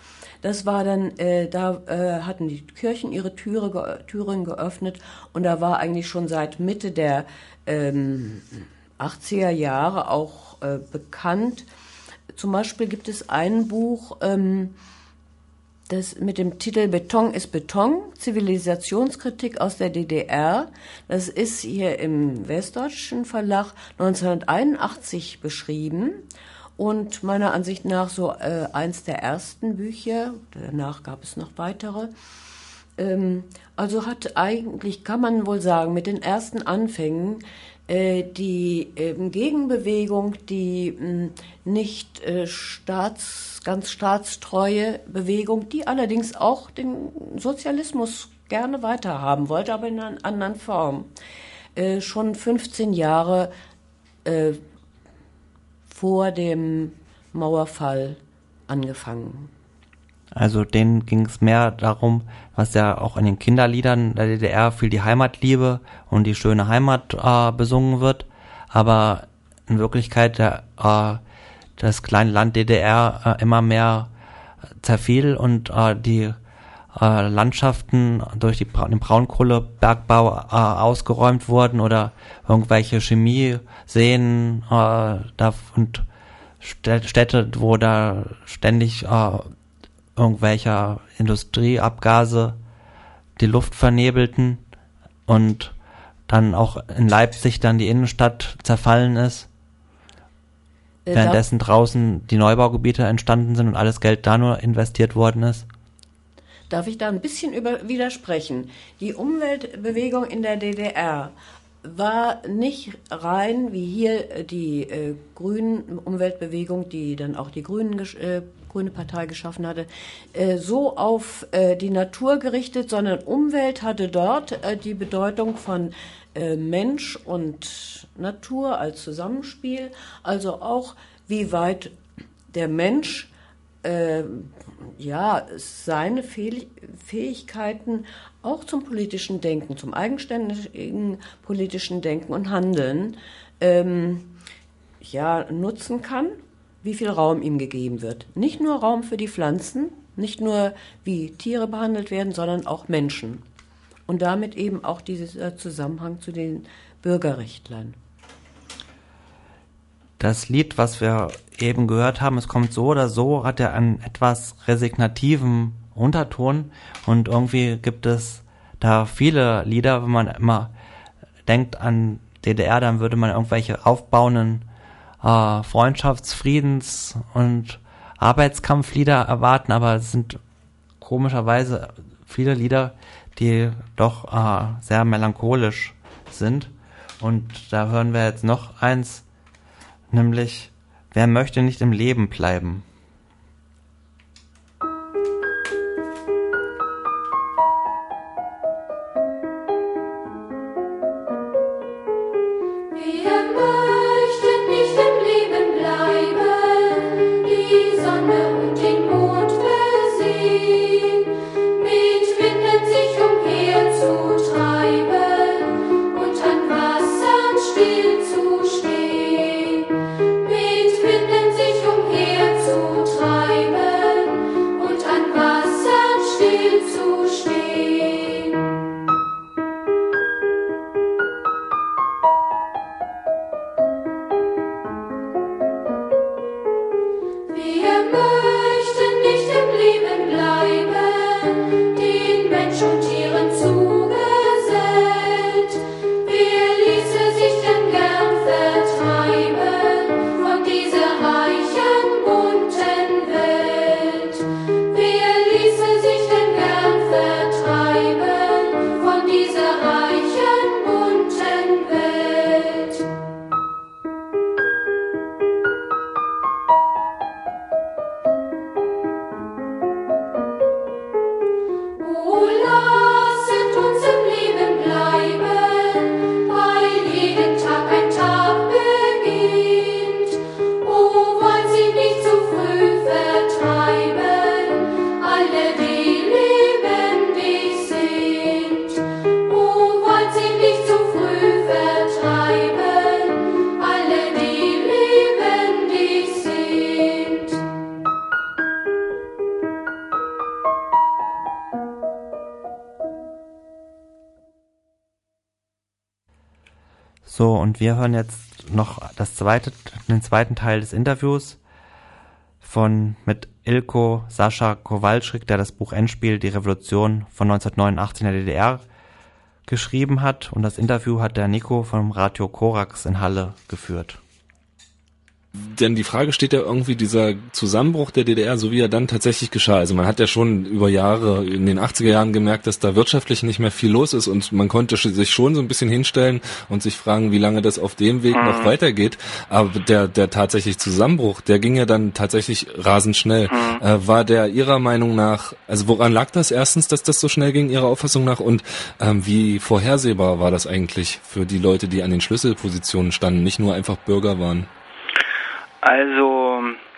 Das war dann, äh, da äh, hatten die Kirchen ihre Türe, ge- Türen geöffnet und da war eigentlich schon seit Mitte der ähm, achtziger Jahre auch äh, bekannt. Zum Beispiel gibt es ein Buch, ähm, das mit dem Titel Beton ist Beton, Zivilisationskritik aus der D D R. Das ist hier im Westdeutschen Verlag neunzehnhunderteinundachtzig beschrieben und meiner Ansicht nach so äh, eins der ersten Bücher. Danach gab es noch weitere. Ähm, also hat eigentlich, kann man wohl sagen, mit den ersten Anfängen äh, die äh, Gegenbewegung, die mh, nicht äh, staats ganz staatstreue Bewegung, die allerdings auch den Sozialismus gerne weiterhaben wollte, aber in einer anderen Form. Äh, schon fünfzehn Jahre äh, vor dem Mauerfall angefangen. Also denen ging es mehr darum, was ja auch in den Kinderliedern der D D R viel die Heimatliebe und die schöne Heimat äh, besungen wird, aber in Wirklichkeit der äh, das kleine Land D D R äh, immer mehr zerfiel und äh, die äh, Landschaften durch die Bra- den Braunkohlebergbau äh, ausgeräumt wurden oder irgendwelche Chemieseen äh, da und Städ- Städte, wo da ständig äh, irgendwelche Industrieabgase die Luft vernebelten und dann auch in Leipzig dann die Innenstadt zerfallen ist. Währenddessen draußen die Neubaugebiete entstanden sind und alles Geld da nur investiert worden ist? Darf ich da ein bisschen über widersprechen? Die Umweltbewegung in der D D R war nicht rein wie hier die äh, Grünen Umweltbewegung, die dann auch die Grünen, äh, Grüne Partei geschaffen hatte, äh, so auf äh, die Natur gerichtet, sondern Umwelt hatte dort äh, die Bedeutung von äh, Mensch und Natur als Zusammenspiel, also auch wie weit der Mensch äh, ja seine Fäh- Fähigkeiten auch zum politischen Denken, zum eigenständigen politischen Denken und Handeln ähm, ja nutzen kann, wie viel Raum ihm gegeben wird. Nicht nur Raum für die Pflanzen, nicht nur wie Tiere behandelt werden, sondern auch Menschen. Und damit eben auch dieser Zusammenhang zu den Bürgerrechtlern. Das Lied, was wir eben gehört haben, es kommt so oder so, hat ja einen etwas resignativen Unterton und irgendwie gibt es da viele Lieder, wenn man immer denkt an D D R, dann würde man irgendwelche aufbauenden äh, Freundschafts-, Friedens- und Arbeitskampflieder erwarten, aber es sind komischerweise viele Lieder, die doch äh, sehr melancholisch sind. Und da hören wir jetzt noch eins, nämlich Wer möchte nicht im Leben bleiben? Still zu stehen, mit Winden sich umherzutreiben. So, und wir hören jetzt noch das zweite, den zweiten Teil des Interviews von mit Ilko Sascha Kowalczyk, der das Buch Endspiel, die Revolution von neunzehnhundertneunundachtzig in der D D R geschrieben hat. Und das Interview hat der Nico vom Radio Korax in Halle geführt. Denn die Frage steht ja irgendwie, dieser Zusammenbruch der D D R, so wie er dann tatsächlich geschah. Also man hat ja schon über Jahre in den achtziger Jahren gemerkt, dass da wirtschaftlich nicht mehr viel los ist und man konnte sich schon so ein bisschen hinstellen und sich fragen, wie lange das auf dem Weg noch weitergeht. Aber der der tatsächlich Zusammenbruch, der ging ja dann tatsächlich rasend schnell. Mhm. Äh, war der Ihrer Meinung nach, also woran lag das erstens, dass das so schnell ging, Ihrer Auffassung nach? Und ähm, wie vorhersehbar war das eigentlich für die Leute, die an den Schlüsselpositionen standen, nicht nur einfach Bürger waren? Also,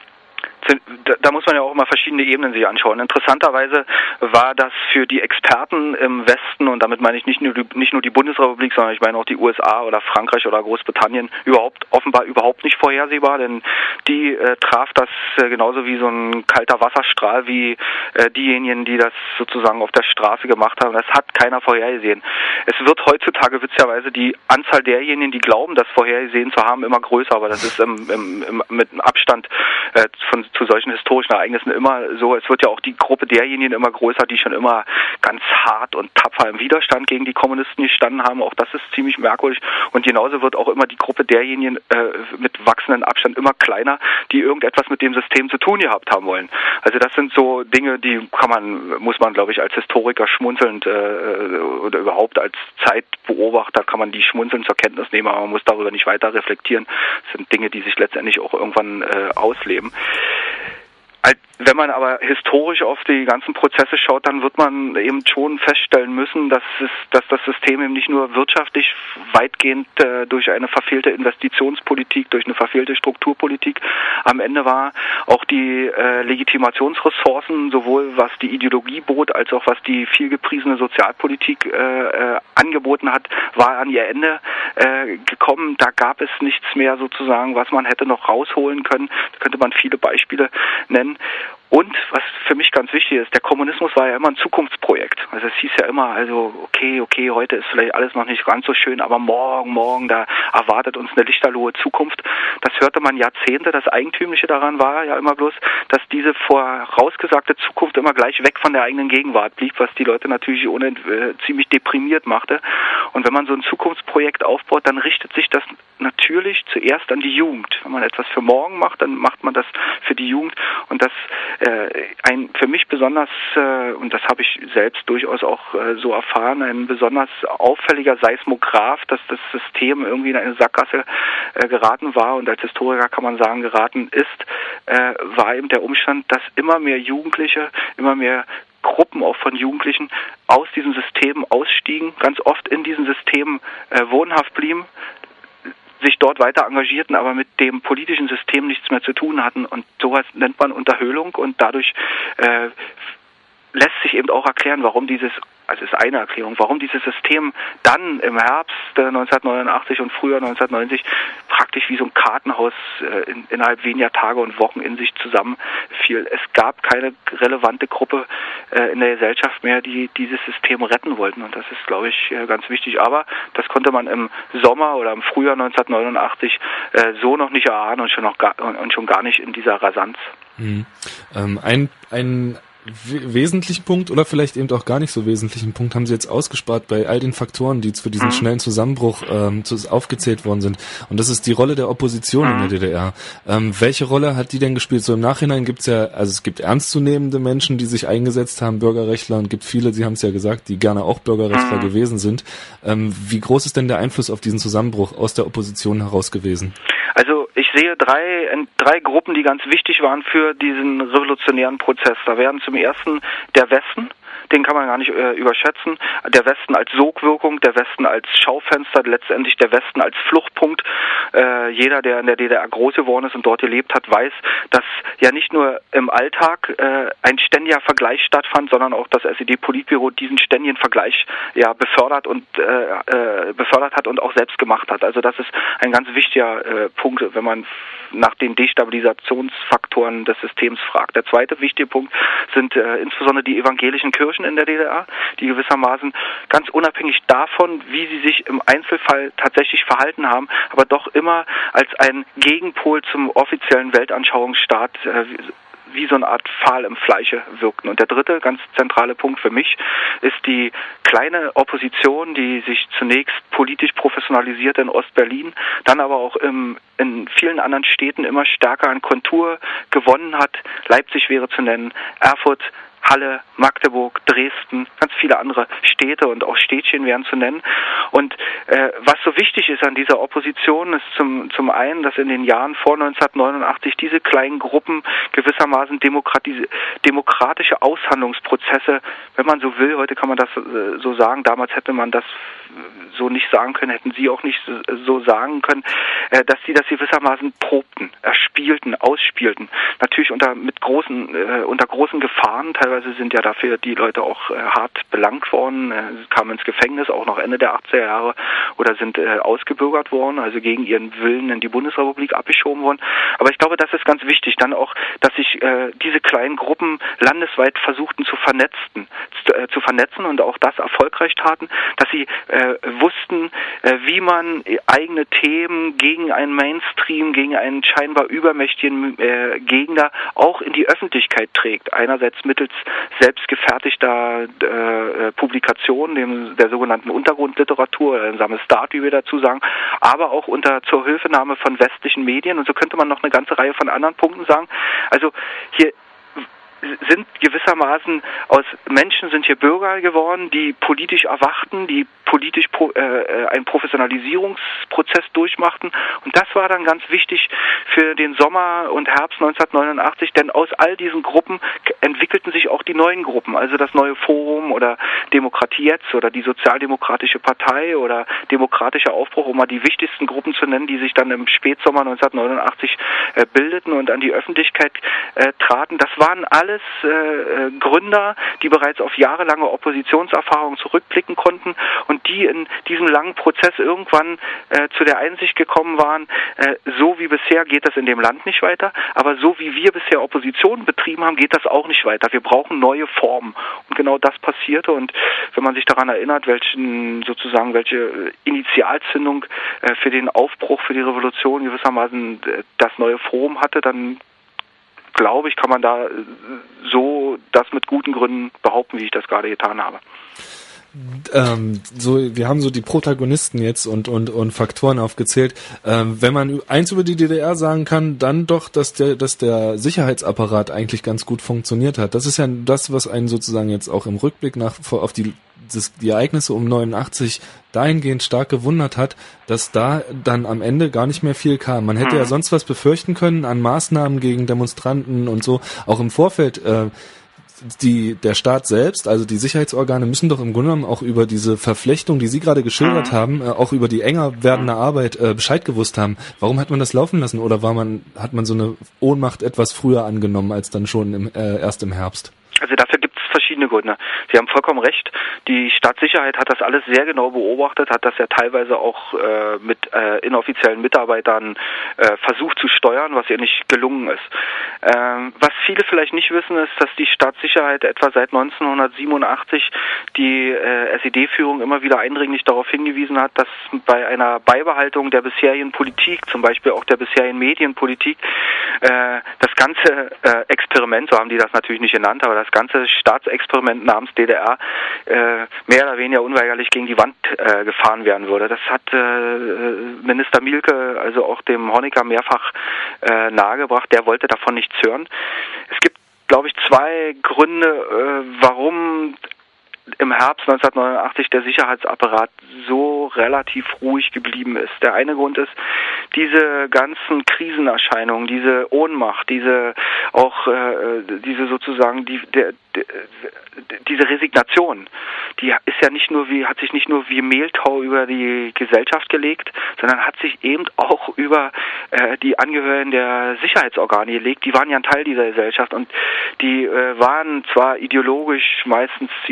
da muss man ja auch immer verschiedene Ebenen sich anschauen. Interessanterweise war das für die Experten im Westen, und damit meine ich nicht nur die, nicht nur die Bundesrepublik, sondern ich meine auch die U S A oder Frankreich oder Großbritannien, überhaupt offenbar überhaupt nicht vorhersehbar, denn die äh, traf das äh, genauso wie so ein kalter Wasserstrahl wie äh, diejenigen, die das sozusagen auf der Straße gemacht haben. Das hat keiner vorhergesehen. Es wird heutzutage witzigerweise die Anzahl derjenigen, die glauben, das vorhergesehen zu haben, immer größer, aber das ist im, im, im, mit einem Abstand äh, von zu solchen historischen Ereignissen immer so. Es wird ja auch die Gruppe derjenigen immer größer, die schon immer ganz hart und tapfer im Widerstand gegen die Kommunisten gestanden haben. Auch das ist ziemlich merkwürdig. Und genauso wird auch immer die Gruppe derjenigen äh, mit wachsendem Abstand immer kleiner, die irgendetwas mit dem System zu tun gehabt haben wollen. Also das sind so Dinge, die kann man, muss man, glaube ich, als Historiker schmunzelnd äh, oder überhaupt als Zeitbeobachter kann man die schmunzelnd zur Kenntnis nehmen, aber man muss darüber nicht weiter reflektieren. Das sind Dinge, die sich letztendlich auch irgendwann äh, ausleben. Wenn man aber historisch auf die ganzen Prozesse schaut, dann wird man eben schon feststellen müssen, dass es, dass das System eben nicht nur wirtschaftlich weitgehend äh, durch eine verfehlte Investitionspolitik, durch eine verfehlte Strukturpolitik am Ende war, auch die äh, Legitimationsressourcen, sowohl was die Ideologie bot, als auch was die vielgepriesene Sozialpolitik äh, äh, angeboten hat, war an ihr Ende äh, gekommen. Da gab es nichts mehr sozusagen, was man hätte noch rausholen können. Da könnte man viele Beispiele nennen. Und was für mich ganz wichtig ist, der Kommunismus war ja immer ein Zukunftsprojekt. Also es hieß ja immer, also okay, okay, heute ist vielleicht alles noch nicht ganz so schön, aber morgen, morgen, da erwartet uns eine lichterlohe Zukunft. Das hörte man Jahrzehnte. Das Eigentümliche daran war ja immer bloß, dass diese vorausgesagte Zukunft immer gleich weg von der eigenen Gegenwart blieb, was die Leute natürlich ohne, äh, ziemlich deprimiert machte. Und wenn man so ein Zukunftsprojekt aufbaut, dann richtet sich das natürlich zuerst an die Jugend. Wenn man etwas für morgen macht, dann macht man das für die Jugend. Und das äh, ein für mich besonders, äh, und das habe ich selbst durchaus auch äh, so erfahren, ein besonders auffälliger Seismograph, dass das System irgendwie in eine Sackgasse äh, geraten war und als Historiker kann man sagen, geraten ist, äh, war eben der Umstand, dass immer mehr Jugendliche, immer mehr Gruppen auch von Jugendlichen aus diesen Systemen ausstiegen, ganz oft in diesen Systemen äh, wohnhaft blieben, sich dort weiter engagierten, aber mit dem politischen System nichts mehr zu tun hatten. Und sowas nennt man Unterhöhlung und dadurch äh, lässt sich eben auch erklären, warum dieses, also ist eine Erklärung, warum dieses System dann im Herbst neunzehnhundertneunundachtzig und Frühjahr neunzehnhundertneunzig praktisch wie so ein Kartenhaus äh, in, innerhalb weniger Tage und Wochen in sich zusammenfiel. Es gab keine relevante Gruppe äh, in der Gesellschaft mehr, die dieses System retten wollten und das ist, glaube ich, äh, ganz wichtig. Aber das konnte man im Sommer oder im Frühjahr neunzehnhundertneunundachtzig äh, so noch nicht erahnen und schon, noch gar, und schon gar nicht in dieser Rasanz. Mhm. Ähm, ein, ein wesentlichen Punkt oder vielleicht eben auch gar nicht so wesentlichen Punkt haben Sie jetzt ausgespart bei all den Faktoren, die für diesen mhm. schnellen Zusammenbruch ähm, aufgezählt worden sind. Und das ist die Rolle der Opposition mhm. in der D D R. Ähm, welche Rolle hat die denn gespielt? So im Nachhinein gibt es ja, also es gibt ernstzunehmende Menschen, die sich eingesetzt haben, Bürgerrechtler, und gibt viele, Sie haben es ja gesagt, die gerne auch Bürgerrechtler mhm. gewesen sind. Ähm, wie groß ist denn der Einfluss auf diesen Zusammenbruch aus der Opposition heraus gewesen? Also ich sehe drei, drei Gruppen, die ganz wichtig waren für diesen revolutionären Prozess. Da wären zum ersten der Westen, den kann man gar nicht äh, überschätzen. Der Westen als Sogwirkung, der Westen als Schaufenster, letztendlich der Westen als Fluchtpunkt. Äh, jeder, der in der D D R groß geworden ist und dort gelebt hat, weiß, dass ja nicht nur im Alltag äh, ein ständiger Vergleich stattfand, sondern auch das S E D-Politbüro diesen ständigen Vergleich ja befördert und äh, äh, befördert hat und auch selbst gemacht hat. Also das ist ein ganz wichtiger äh, Punkt, wenn man nach den Destabilisationsfaktoren des Systems fragt. Der zweite wichtige Punkt sind äh, insbesondere die evangelischen Kirchen. Burschen in der D D R, die gewissermaßen ganz unabhängig davon, wie sie sich im Einzelfall tatsächlich verhalten haben, aber doch immer als ein Gegenpol zum offiziellen Weltanschauungsstaat äh, wie so eine Art Pfahl im Fleische wirkten. Und der dritte, ganz zentrale Punkt für mich, ist die kleine Opposition, die sich zunächst politisch professionalisierte in Ostberlin, dann aber auch im, in vielen anderen Städten immer stärker an Kontur gewonnen hat. Leipzig wäre zu nennen, Erfurt, Halle, Magdeburg, Dresden, ganz viele andere Städte und auch Städtchen wären zu nennen. Und äh, was so wichtig ist an dieser Opposition, ist zum, zum einen, dass in den Jahren vor neunzehnhundertneunundachtzig diese kleinen Gruppen gewissermaßen demokratis- demokratische Aushandlungsprozesse, wenn man so will, heute kann man das äh, so sagen, damals hätte man das so nicht sagen können, hätten sie auch nicht so sagen können, äh, dass sie das gewissermaßen probten, erspielten, ausspielten. Natürlich unter mit großen äh, unter großen Gefahren. Teilweise sind ja dafür die Leute auch äh, hart belangt worden, äh, kamen ins Gefängnis, auch noch Ende der achtziger Jahre, oder sind äh, ausgebürgert worden, also gegen ihren Willen in die Bundesrepublik abgeschoben worden. Aber ich glaube, das ist ganz wichtig, dann auch, dass sich äh, diese kleinen Gruppen landesweit versuchten zu vernetzen, zu, äh, zu vernetzen und auch das erfolgreich taten, dass sie äh, wussten, äh, wie man eigene Themen gegen einen Mainstream, gegen einen scheinbar übermächtigen äh, Gegner auch in die Öffentlichkeit trägt. Einerseits mittels selbstgefertigter äh, Publikationen, dem, der sogenannten Untergrundliteratur, ein Sammelstart, wie wir dazu sagen, aber auch unter zur Hilfenahme von westlichen Medien. Und so könnte man noch eine ganze Reihe von anderen Punkten sagen. Also hier sind gewissermaßen aus Menschen sind hier Bürger geworden, die politisch erwachten, die politisch pro, äh, einen Professionalisierungsprozess durchmachten. Und das war dann ganz wichtig für den Sommer und Herbst neunzehnhundertneunundachtzig, denn aus all diesen Gruppen entwickelten sich auch die neuen Gruppen, also das neue Forum oder Demokratie jetzt oder die Sozialdemokratische Partei oder Demokratischer Aufbruch, um mal die wichtigsten Gruppen zu nennen, die sich dann im Spätsommer neunzehnhundertneunundachtzig äh, bildeten und an die Öffentlichkeit äh, traten. Das waren alles äh, Gründer, die bereits auf jahrelange Oppositionserfahrung zurückblicken konnten und die in diesem langen Prozess irgendwann äh, zu der Einsicht gekommen waren, äh, so wie bisher geht das in dem Land nicht weiter, aber so wie wir bisher Opposition betrieben haben, geht das auch nicht weiter. Wir brauchen neue Formen. Und genau das passierte. Und wenn man sich daran erinnert, welchen sozusagen welche Initialzündung äh, für den Aufbruch, für die Revolution gewissermaßen äh, das neue Forum hatte, dann glaube ich, kann man da so das mit guten Gründen behaupten, wie ich das gerade getan habe. Ähm, so, wir haben so die Protagonisten jetzt und und und Faktoren aufgezählt. Ähm, wenn man eins über die D D R sagen kann, dann doch, dass der dass der Sicherheitsapparat eigentlich ganz gut funktioniert hat. Das ist ja das, was einen sozusagen jetzt auch im Rückblick nach auf die das, die Ereignisse um neunundachtzig dahingehend stark gewundert hat, dass da dann am Ende gar nicht mehr viel kam. Man hätte ja sonst was befürchten können an Maßnahmen gegen Demonstranten und so. Auch im Vorfeld äh, die, der Staat selbst, also die Sicherheitsorgane müssen doch im Grunde genommen auch über diese Verflechtung, die Sie gerade geschildert mhm. haben, äh, auch über die enger werdende Arbeit äh, Bescheid gewusst haben. Warum hat man das laufen lassen oder war man, hat man so eine Ohnmacht etwas früher angenommen als dann schon im, äh, erst im Herbst? Also dafür gibt es verschiedene Gründe. Sie haben vollkommen recht. Die Stadtsicherheit hat das alles sehr genau beobachtet, hat das ja teilweise auch äh, mit äh, inoffiziellen Mitarbeitern äh, versucht zu steuern, was ihr nicht gelungen ist. Ähm, was viele vielleicht nicht wissen, ist, dass die Stadtsicherheit etwa seit neunzehnhundertsiebenundachtzig die äh, S E D-Führung immer wieder eindringlich darauf hingewiesen hat, dass bei einer Beibehaltung der bisherigen Politik, zum Beispiel auch der bisherigen Medienpolitik, äh, das ganze äh, Experiment, so haben die das natürlich nicht genannt, aber das ganze Staatsexperiment namens D D R äh, mehr oder weniger unweigerlich gegen die Wand äh, gefahren werden würde. Das hat äh, Minister Mielke, also auch dem Honecker, mehrfach äh, nahegebracht. Der wollte davon nichts hören. Es gibt, glaube ich, zwei Gründe, äh, warum im Herbst neunzehnhundertneunundachtzig der Sicherheitsapparat so relativ ruhig geblieben ist. Der eine Grund ist, diese ganzen Krisenerscheinungen, diese Ohnmacht, diese auch äh, diese sozusagen die der, der, diese Resignation, die ist ja nicht nur wie hat sich nicht nur wie Mehltau über die Gesellschaft gelegt, sondern hat sich eben auch über äh, die Angehörigen der Sicherheitsorgane gelegt. Die waren ja ein Teil dieser Gesellschaft und die äh, waren zwar ideologisch meistens ziemlich verboten,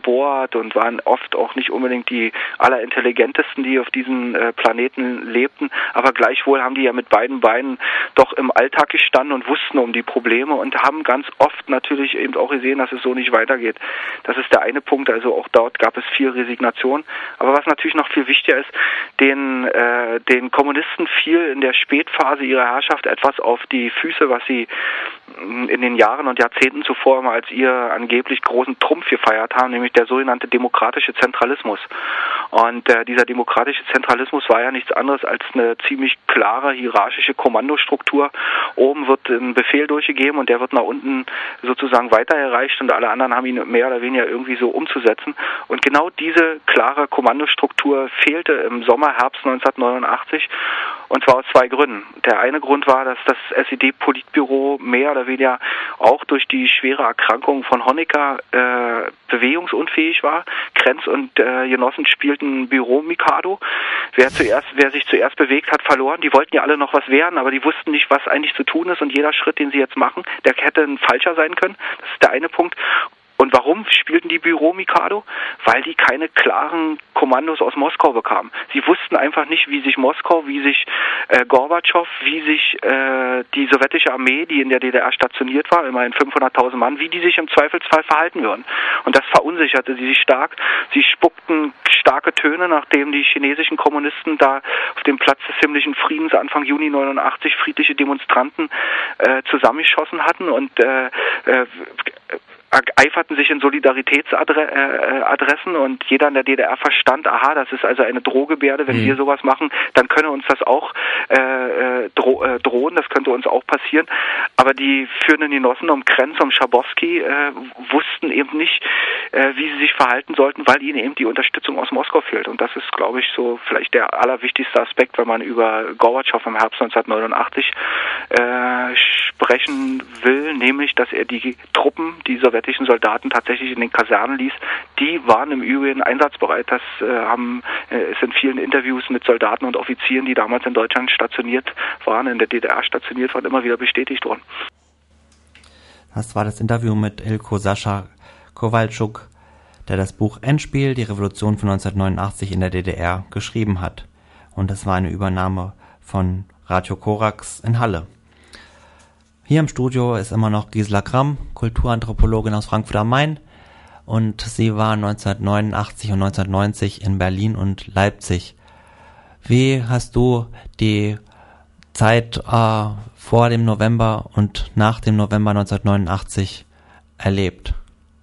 verbohrt und waren oft auch nicht unbedingt die allerintelligentesten, die auf diesen äh, Planeten lebten, aber gleichwohl haben die ja mit beiden Beinen doch im Alltag gestanden und wussten um die Probleme und haben ganz oft natürlich eben auch gesehen, dass es so nicht weitergeht. Das ist der eine Punkt, also auch dort gab es viel Resignation, aber was natürlich noch viel wichtiger ist, den, äh, den Kommunisten fiel in der Spätphase ihrer Herrschaft etwas auf die Füße, was sie in den Jahren und Jahrzehnten zuvor mal als ihr angeblich großen Trumpf gefeiert haben, nämlich der sogenannte demokratische Zentralismus. Und äh, dieser demokratische Zentralismus war ja nichts anderes als eine ziemlich klare hierarchische Kommandostruktur. Oben wird ein Befehl durchgegeben und der wird nach unten sozusagen weitergereicht und alle anderen haben ihn mehr oder weniger irgendwie so umzusetzen. Und genau diese klare Kommandostruktur fehlte im Sommer, Herbst neunzehnhundertneunundachtzig und zwar aus zwei Gründen. Der eine Grund war, dass das S E D-Politbüro mehr oder weniger auch durch die schwere Erkrankung von Honecker äh, bewegungsunfähig war. Krenz und äh, Genossen spielten Büro-Mikado. Wer zuerst, wer sich zuerst bewegt hat, verloren. Die wollten ja alle noch was werden, aber die wussten nicht, was eigentlich zu tun ist und jeder Schritt, den sie jetzt machen, der hätte ein falscher sein können. Das ist der eine Punkt. Und warum spielten die Büro-Mikado? Weil die keine klaren Kommandos aus Moskau bekamen. Sie wussten einfach nicht, wie sich Moskau, wie sich äh, Gorbatschow, wie sich äh, die sowjetische Armee, die in der D D R stationiert war, immerhin fünfhunderttausend Mann, wie die sich im Zweifelsfall verhalten würden. Und das verunsicherte sie stark. Sie spuckten starke Töne, nachdem die chinesischen Kommunisten da auf dem Platz des himmlischen Friedens Anfang Juni neunundachtzig friedliche Demonstranten äh, zusammengeschossen hatten und äh, äh, eiferten sich in Solidaritätsadressen und jeder in der D D R verstand, aha, das ist also eine Drohgebärde, wenn mhm. wir sowas machen, dann könne uns das auch äh, dro äh, drohen, das könnte uns auch passieren. Aber die führenden Genossen um Krenz, um Schabowski äh, wussten eben nicht, äh, wie sie sich verhalten sollten, weil ihnen eben die Unterstützung aus Moskau fehlt. Und das ist, glaube ich, so vielleicht der allerwichtigste Aspekt, wenn man über Gorbatschow im Herbst neunzehnhundertneunundachtzig äh, sprechen will, nämlich, dass er die Truppen, die sowjetischen Soldaten tatsächlich in den Kasernen ließ, die waren im Übrigen einsatzbereit. Das äh, haben äh, ist in vielen Interviews mit Soldaten und Offizieren, die damals in Deutschland stationiert waren, in der D D R stationiert waren, immer wieder bestätigt worden. Das war das Interview mit Ilko Sascha Kowalczuk, der das Buch Endspiel, die Revolution von neunzehnhundertneunundachtzig in der D D R geschrieben hat. Und das war eine Übernahme von Radio Korax in Halle. Hier im Studio ist immer noch Gisela Kramm, Kulturanthropologin aus Frankfurt am Main, und sie war neunzehnhundertneunundachtzig und neunzehnhundertneunzig in Berlin und Leipzig. Wie hast du die Zeit äh, vor dem November und nach dem November neunzehnhundertneunundachtzig erlebt?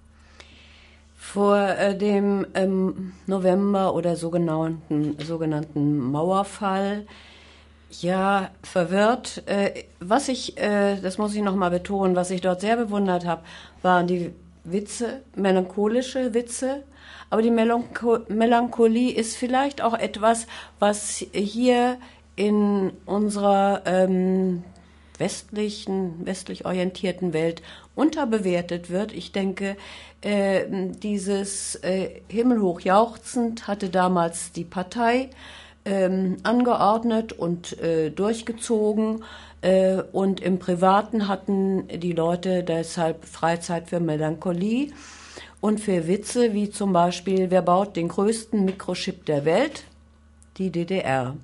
Vor äh, dem ähm, November oder sogenannten, sogenannten Mauerfall, ja, verwirrt. Äh, was ich, äh, das muss ich nochmal betonen, was ich dort sehr bewundert habe, waren die Witze, melancholische Witze. Aber die Melancho- Melancholie ist vielleicht auch etwas, was hier in unserer ähm, westlichen, westlich orientierten Welt unterbewertet wird. Ich denke, äh, dieses äh, himmelhoch jauchzend hatte damals die Partei Ähm, angeordnet und äh, durchgezogen äh, und im Privaten hatten die Leute deshalb Freizeit für Melancholie und für Witze, wie zum Beispiel, wer baut den größten Mikrochip der Welt? Die D D R.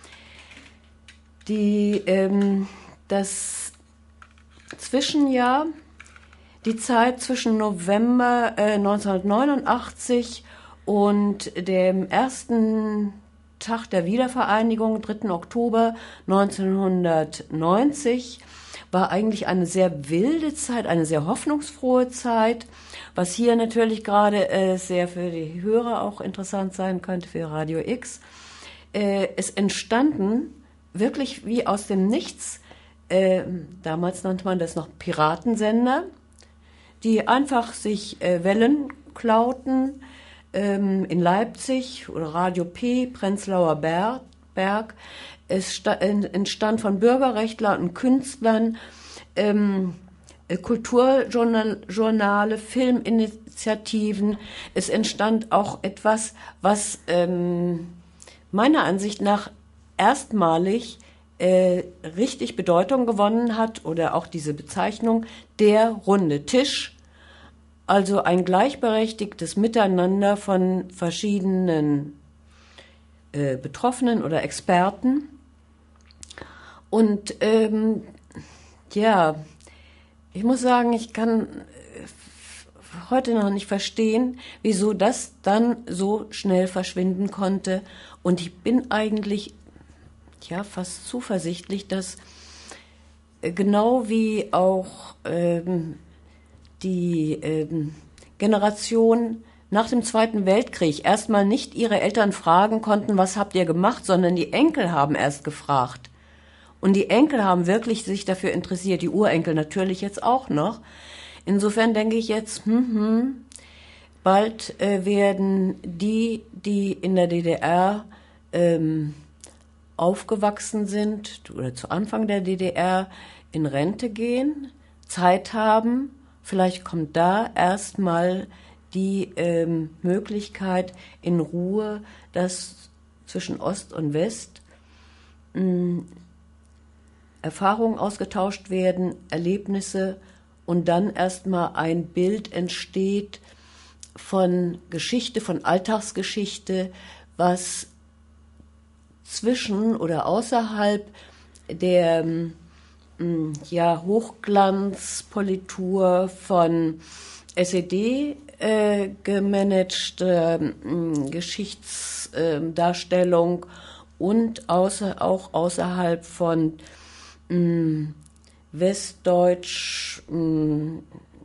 Die, ähm, das Zwischenjahr, die Zeit zwischen November äh, neunzehnhundertneunundachtzig und dem ersten Tag der Wiedervereinigung, dritten Oktober neunzehnhundertneunzig, war eigentlich eine sehr wilde Zeit, eine sehr hoffnungsfrohe Zeit, was hier natürlich gerade äh, sehr für die Hörer auch interessant sein könnte, für Radio X. Äh, es entstanden wirklich wie aus dem Nichts, äh, damals nannte man das noch Piratensender, die einfach sich äh, Wellen klauten, in Leipzig oder Radio P, Prenzlauer Berg. Es entstand von Bürgerrechtlern und Künstlern ähm, Kulturjournale, Filminitiativen. Es entstand auch etwas, was ähm, meiner Ansicht nach erstmalig äh, richtig Bedeutung gewonnen hat, oder auch diese Bezeichnung, der runde Tisch. also ein gleichberechtigtes Miteinander von verschiedenen äh, Betroffenen oder Experten. Und ähm, ja, ich muss sagen, ich kann heute noch nicht verstehen, wieso das dann so schnell verschwinden konnte. Und ich bin eigentlich ja fast zuversichtlich, dass genau wie auch ähm, die ähm, Generation nach dem Zweiten Weltkrieg erstmal nicht ihre Eltern fragen konnten, was habt ihr gemacht, sondern die Enkel haben erst gefragt. Und die Enkel haben wirklich sich dafür interessiert, die Urenkel natürlich jetzt auch noch. Insofern denke ich jetzt, hm, hm, bald äh, werden die, die in der D D R ähm, aufgewachsen sind oder zu Anfang der D D R in Rente gehen, Zeit haben. Vielleicht kommt da erstmal die ähm, Möglichkeit in Ruhe, dass zwischen Ost und West mh, Erfahrungen ausgetauscht werden, Erlebnisse und dann erstmal ein Bild entsteht von Geschichte, von Alltagsgeschichte, was zwischen oder außerhalb der ja, Hochglanzpolitur von S E D äh, gemanagte äh, Geschichtsdarstellung äh, und außer, auch außerhalb von äh, Westdeutsch, äh,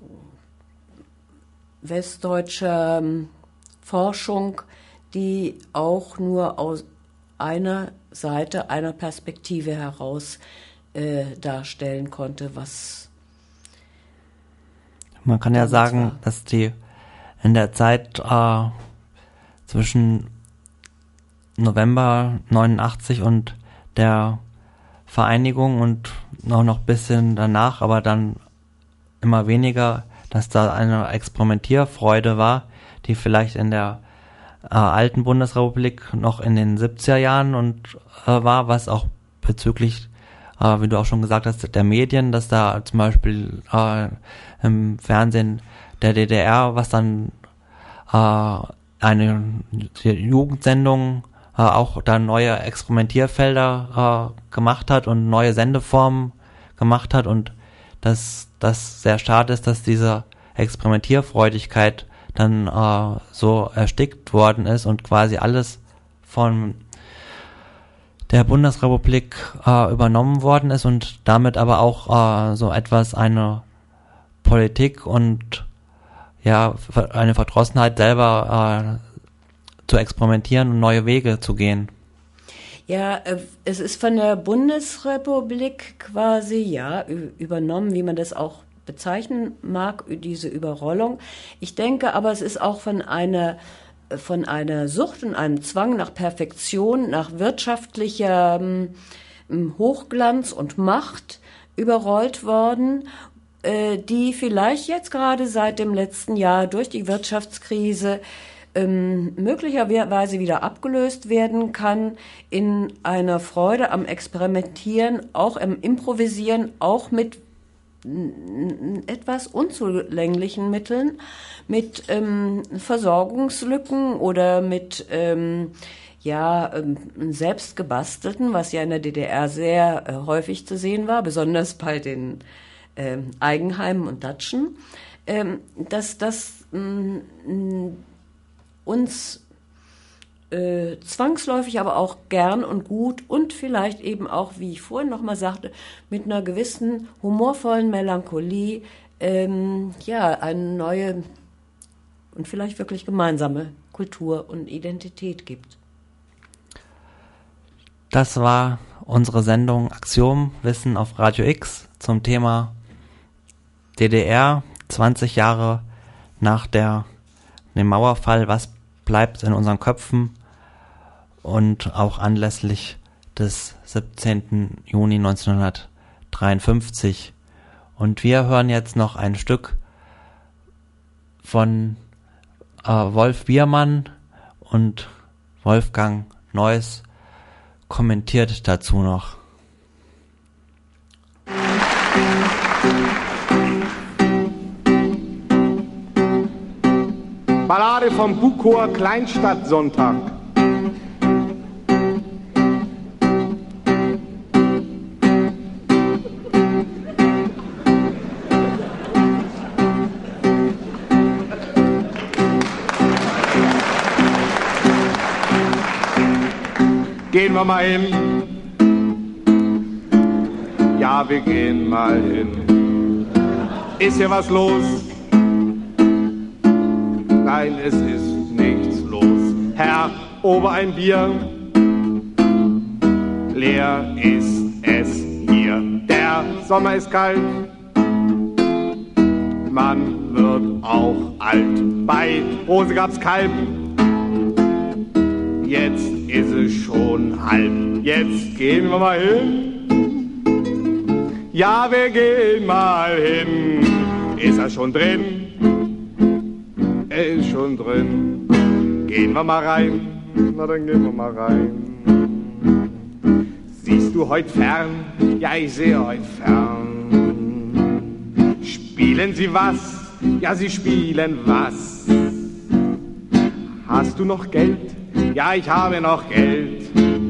westdeutscher äh, Forschung, die auch nur aus einer Seite, einer Perspektive heraus äh, darstellen konnte, was man kann ja sagen, war. dass die in der Zeit äh, zwischen November neunundachtzig und der Vereinigung und auch noch ein bisschen danach, aber dann immer weniger, dass da eine Experimentierfreude war, die vielleicht in der äh, alten Bundesrepublik noch in den siebziger Jahren und äh, war, was auch bezüglich, äh, wie du auch schon gesagt hast, der Medien, dass da zum Beispiel äh, im Fernsehen der D D R, was dann äh, eine Jugendsendung äh, auch da neue Experimentierfelder äh, gemacht hat und neue Sendeformen gemacht hat und dass das sehr schade ist, dass diese Experimentierfreudigkeit dann äh, so erstickt worden ist und quasi alles von der Bundesrepublik äh, übernommen worden ist und damit aber auch äh, so etwas eine Politik und ja eine Verdrossenheit selber äh, zu experimentieren und neue Wege zu gehen. Ja, es ist von der Bundesrepublik quasi ja übernommen, wie man das auch bezeichnen mag, diese Überrollung. Ich denke aber, es ist auch von einer von einer Sucht und einem Zwang nach Perfektion, nach wirtschaftlicher Hochglanz und Macht überrollt worden, die vielleicht jetzt gerade seit dem letzten Jahr durch die Wirtschaftskrise ähm, möglicherweise wieder abgelöst werden kann in einer Freude am Experimentieren, auch im Improvisieren, auch mit n- etwas unzulänglichen Mitteln, mit ähm, Versorgungslücken oder mit ähm, ja ähm, selbst gebastelten, was ja in der D D R sehr äh, häufig zu sehen war, besonders bei den ähm, Eigenheimen und Datschen, ähm, dass das ähm, uns äh, zwangsläufig, aber auch gern und gut und vielleicht eben auch, wie ich vorhin noch mal sagte, mit einer gewissen humorvollen Melancholie ähm, ja eine neue und vielleicht wirklich gemeinsame Kultur und Identität gibt. Das war unsere Sendung Axiom Wissen auf Radio X zum Thema D D R, zwanzig Jahre nach der, dem Mauerfall, was bleibt in unseren Köpfen und auch anlässlich des siebzehnten Juni neunzehnhundertdreiundfünfzig. Und wir hören jetzt noch ein Stück von äh, Wolf Biermann und Wolfgang Neuss kommentiert dazu noch. Ballade vom Buchchor Kleinstadtsonntag. Gehen wir mal hin. Ja, wir gehen mal hin. Ist hier was los? Nein, es ist nichts los. Herr, ober ein Bier. Leer ist es hier. Der Sommer ist kalt. Man wird auch alt. Bei Rose gab's Kalb. Jetzt ist es schon halb. Jetzt gehen wir mal hin. Ja, wir gehen mal hin. Ist er schon drin? Er ist schon drin. Gehen wir mal rein. Na, dann gehen wir mal rein. Siehst du heut fern? Ja, ich sehe heut fern. Spielen Sie was? Ja, Sie spielen was. Hast du noch Geld? Ja, ich habe noch Geld.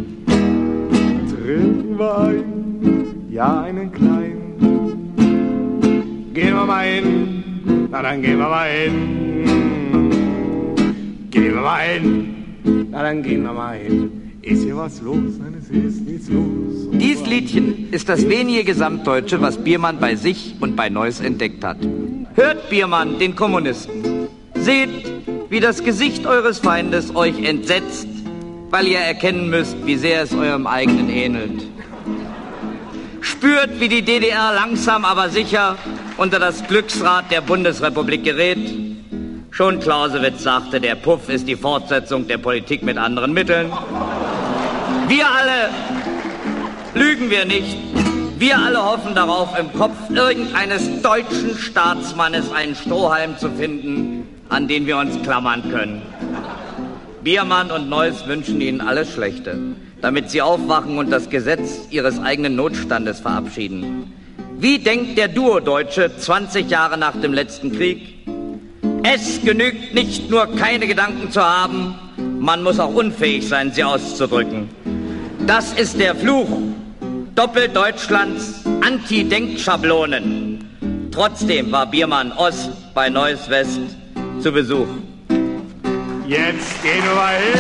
Trinken wir ein? Ja, einen kleinen. Gehen wir mal hin. Na, dann gehen wir mal hin. Gehen wir mal hin. Na, dann gehen wir mal hin. Ist hier was los? Nein, es ist nichts los. Dies Liedchen ist das wenige Gesamtdeutsche, was Biermann bei sich und bei Neuss entdeckt hat. Hört Biermann, den Kommunisten. Seht, wie das Gesicht eures Feindes euch entsetzt, weil ihr erkennen müsst, wie sehr es eurem eigenen ähnelt. Spürt, wie die D D R langsam aber sicher unter das Glücksrad der Bundesrepublik gerät. Schon Clausewitz sagte, der Puff ist die Fortsetzung der Politik mit anderen Mitteln. Wir alle, lügen wir nicht, wir alle hoffen darauf, im Kopf irgendeines deutschen Staatsmannes einen Strohhalm zu finden, an den wir uns klammern können. Biermann und Neuss wünschen Ihnen alles Schlechte, damit Sie aufwachen und das Gesetz Ihres eigenen Notstandes verabschieden. Wie denkt der Duodeutsche zwanzig Jahre nach dem letzten Krieg? Es genügt nicht nur, keine Gedanken zu haben, man muss auch unfähig sein, sie auszudrücken. Das ist der Fluch Doppeldeutschlands Anti-Denkschablonen. Trotzdem war Biermann Ost bei Neuss West zu Besuch. Jetzt gehen wir mal hin.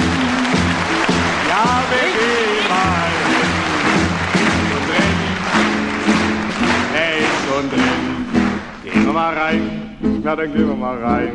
Ja, wir gehen mal hin. Er ist schon drin. Gehen wir mal rein. Na, dann gehen wir mal rein.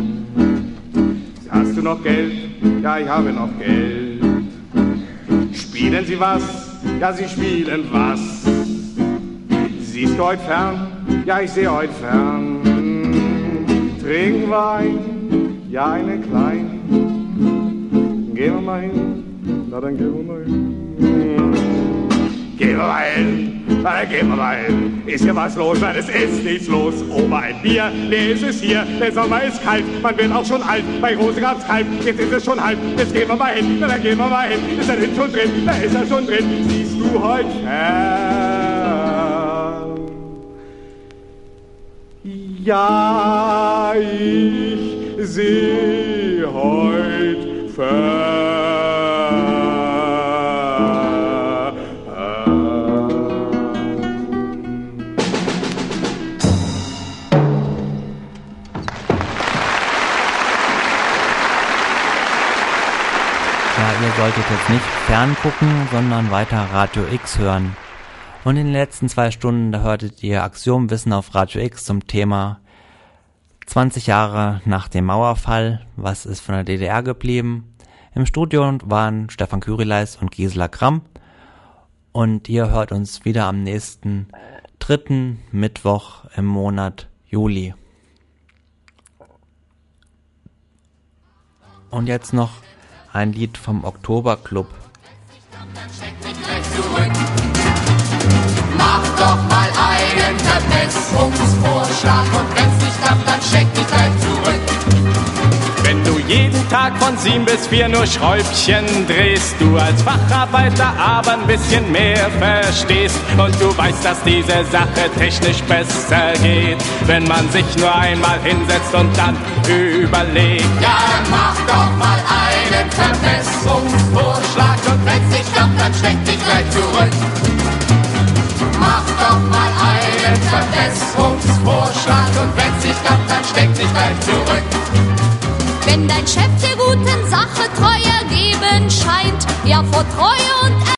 Hast du noch Geld? Ja, ich habe noch Geld. Spielen Sie was? Ja, Sie spielen was. Siehst du heute fern? Ja, ich sehe heute fern. Trinken wir ein? Ja, eine kleine. Gehen wir mal hin. Na, dann gehen wir mal hin. Gehen wir mal hin. Na, dann gehen wir mal hin. Ist hier was los? Nein, es ist nichts los. Ober ein Bier, nee, es ist hier. Der Sommer ist kalt, man wird auch schon alt. Bei Rose gab's Kalb, jetzt ist es schon halb. Jetzt gehen wir mal hin, na, dann gehen wir mal hin. Ist er denn schon drin? Da ist er schon drin. Siehst du heute fern? Ja, ich seh heut fern. Ihr solltet jetzt nicht ferngucken, sondern weiter Radio X hören. Und in den letzten zwei Stunden, da hörtet ihr Axiomwissen auf Radio X zum Thema zwanzig Jahre nach dem Mauerfall, was ist von der D D R geblieben. Im Studio waren Stefan Kyrileis und Gisela Kramm. Und ihr hört uns wieder am nächsten dritten Mittwoch im Monat Juli. Und jetzt noch ein Lied vom Oktoberclub. Mach doch mal einen Verbesserungsvorschlag und wenn's nicht klappt, dann steck dich gleich zurück. Wenn du jeden Tag von sieben bis vier nur Schräubchen drehst, du als Facharbeiter aber ein bisschen mehr verstehst und du weißt, dass diese Sache technisch besser geht, wenn man sich nur einmal hinsetzt und dann überlegt. Ja, dann mach doch mal einen Verbesserungsvorschlag und wenn's nicht klappt, dann steck dich gleich zurück. Mach doch mal einen Verbesserungsvorschlag und wenn's nicht klappt, dann steck dich gleich zurück. Wenn dein Chef der guten Sache treu ergeben scheint, ja vor Treue und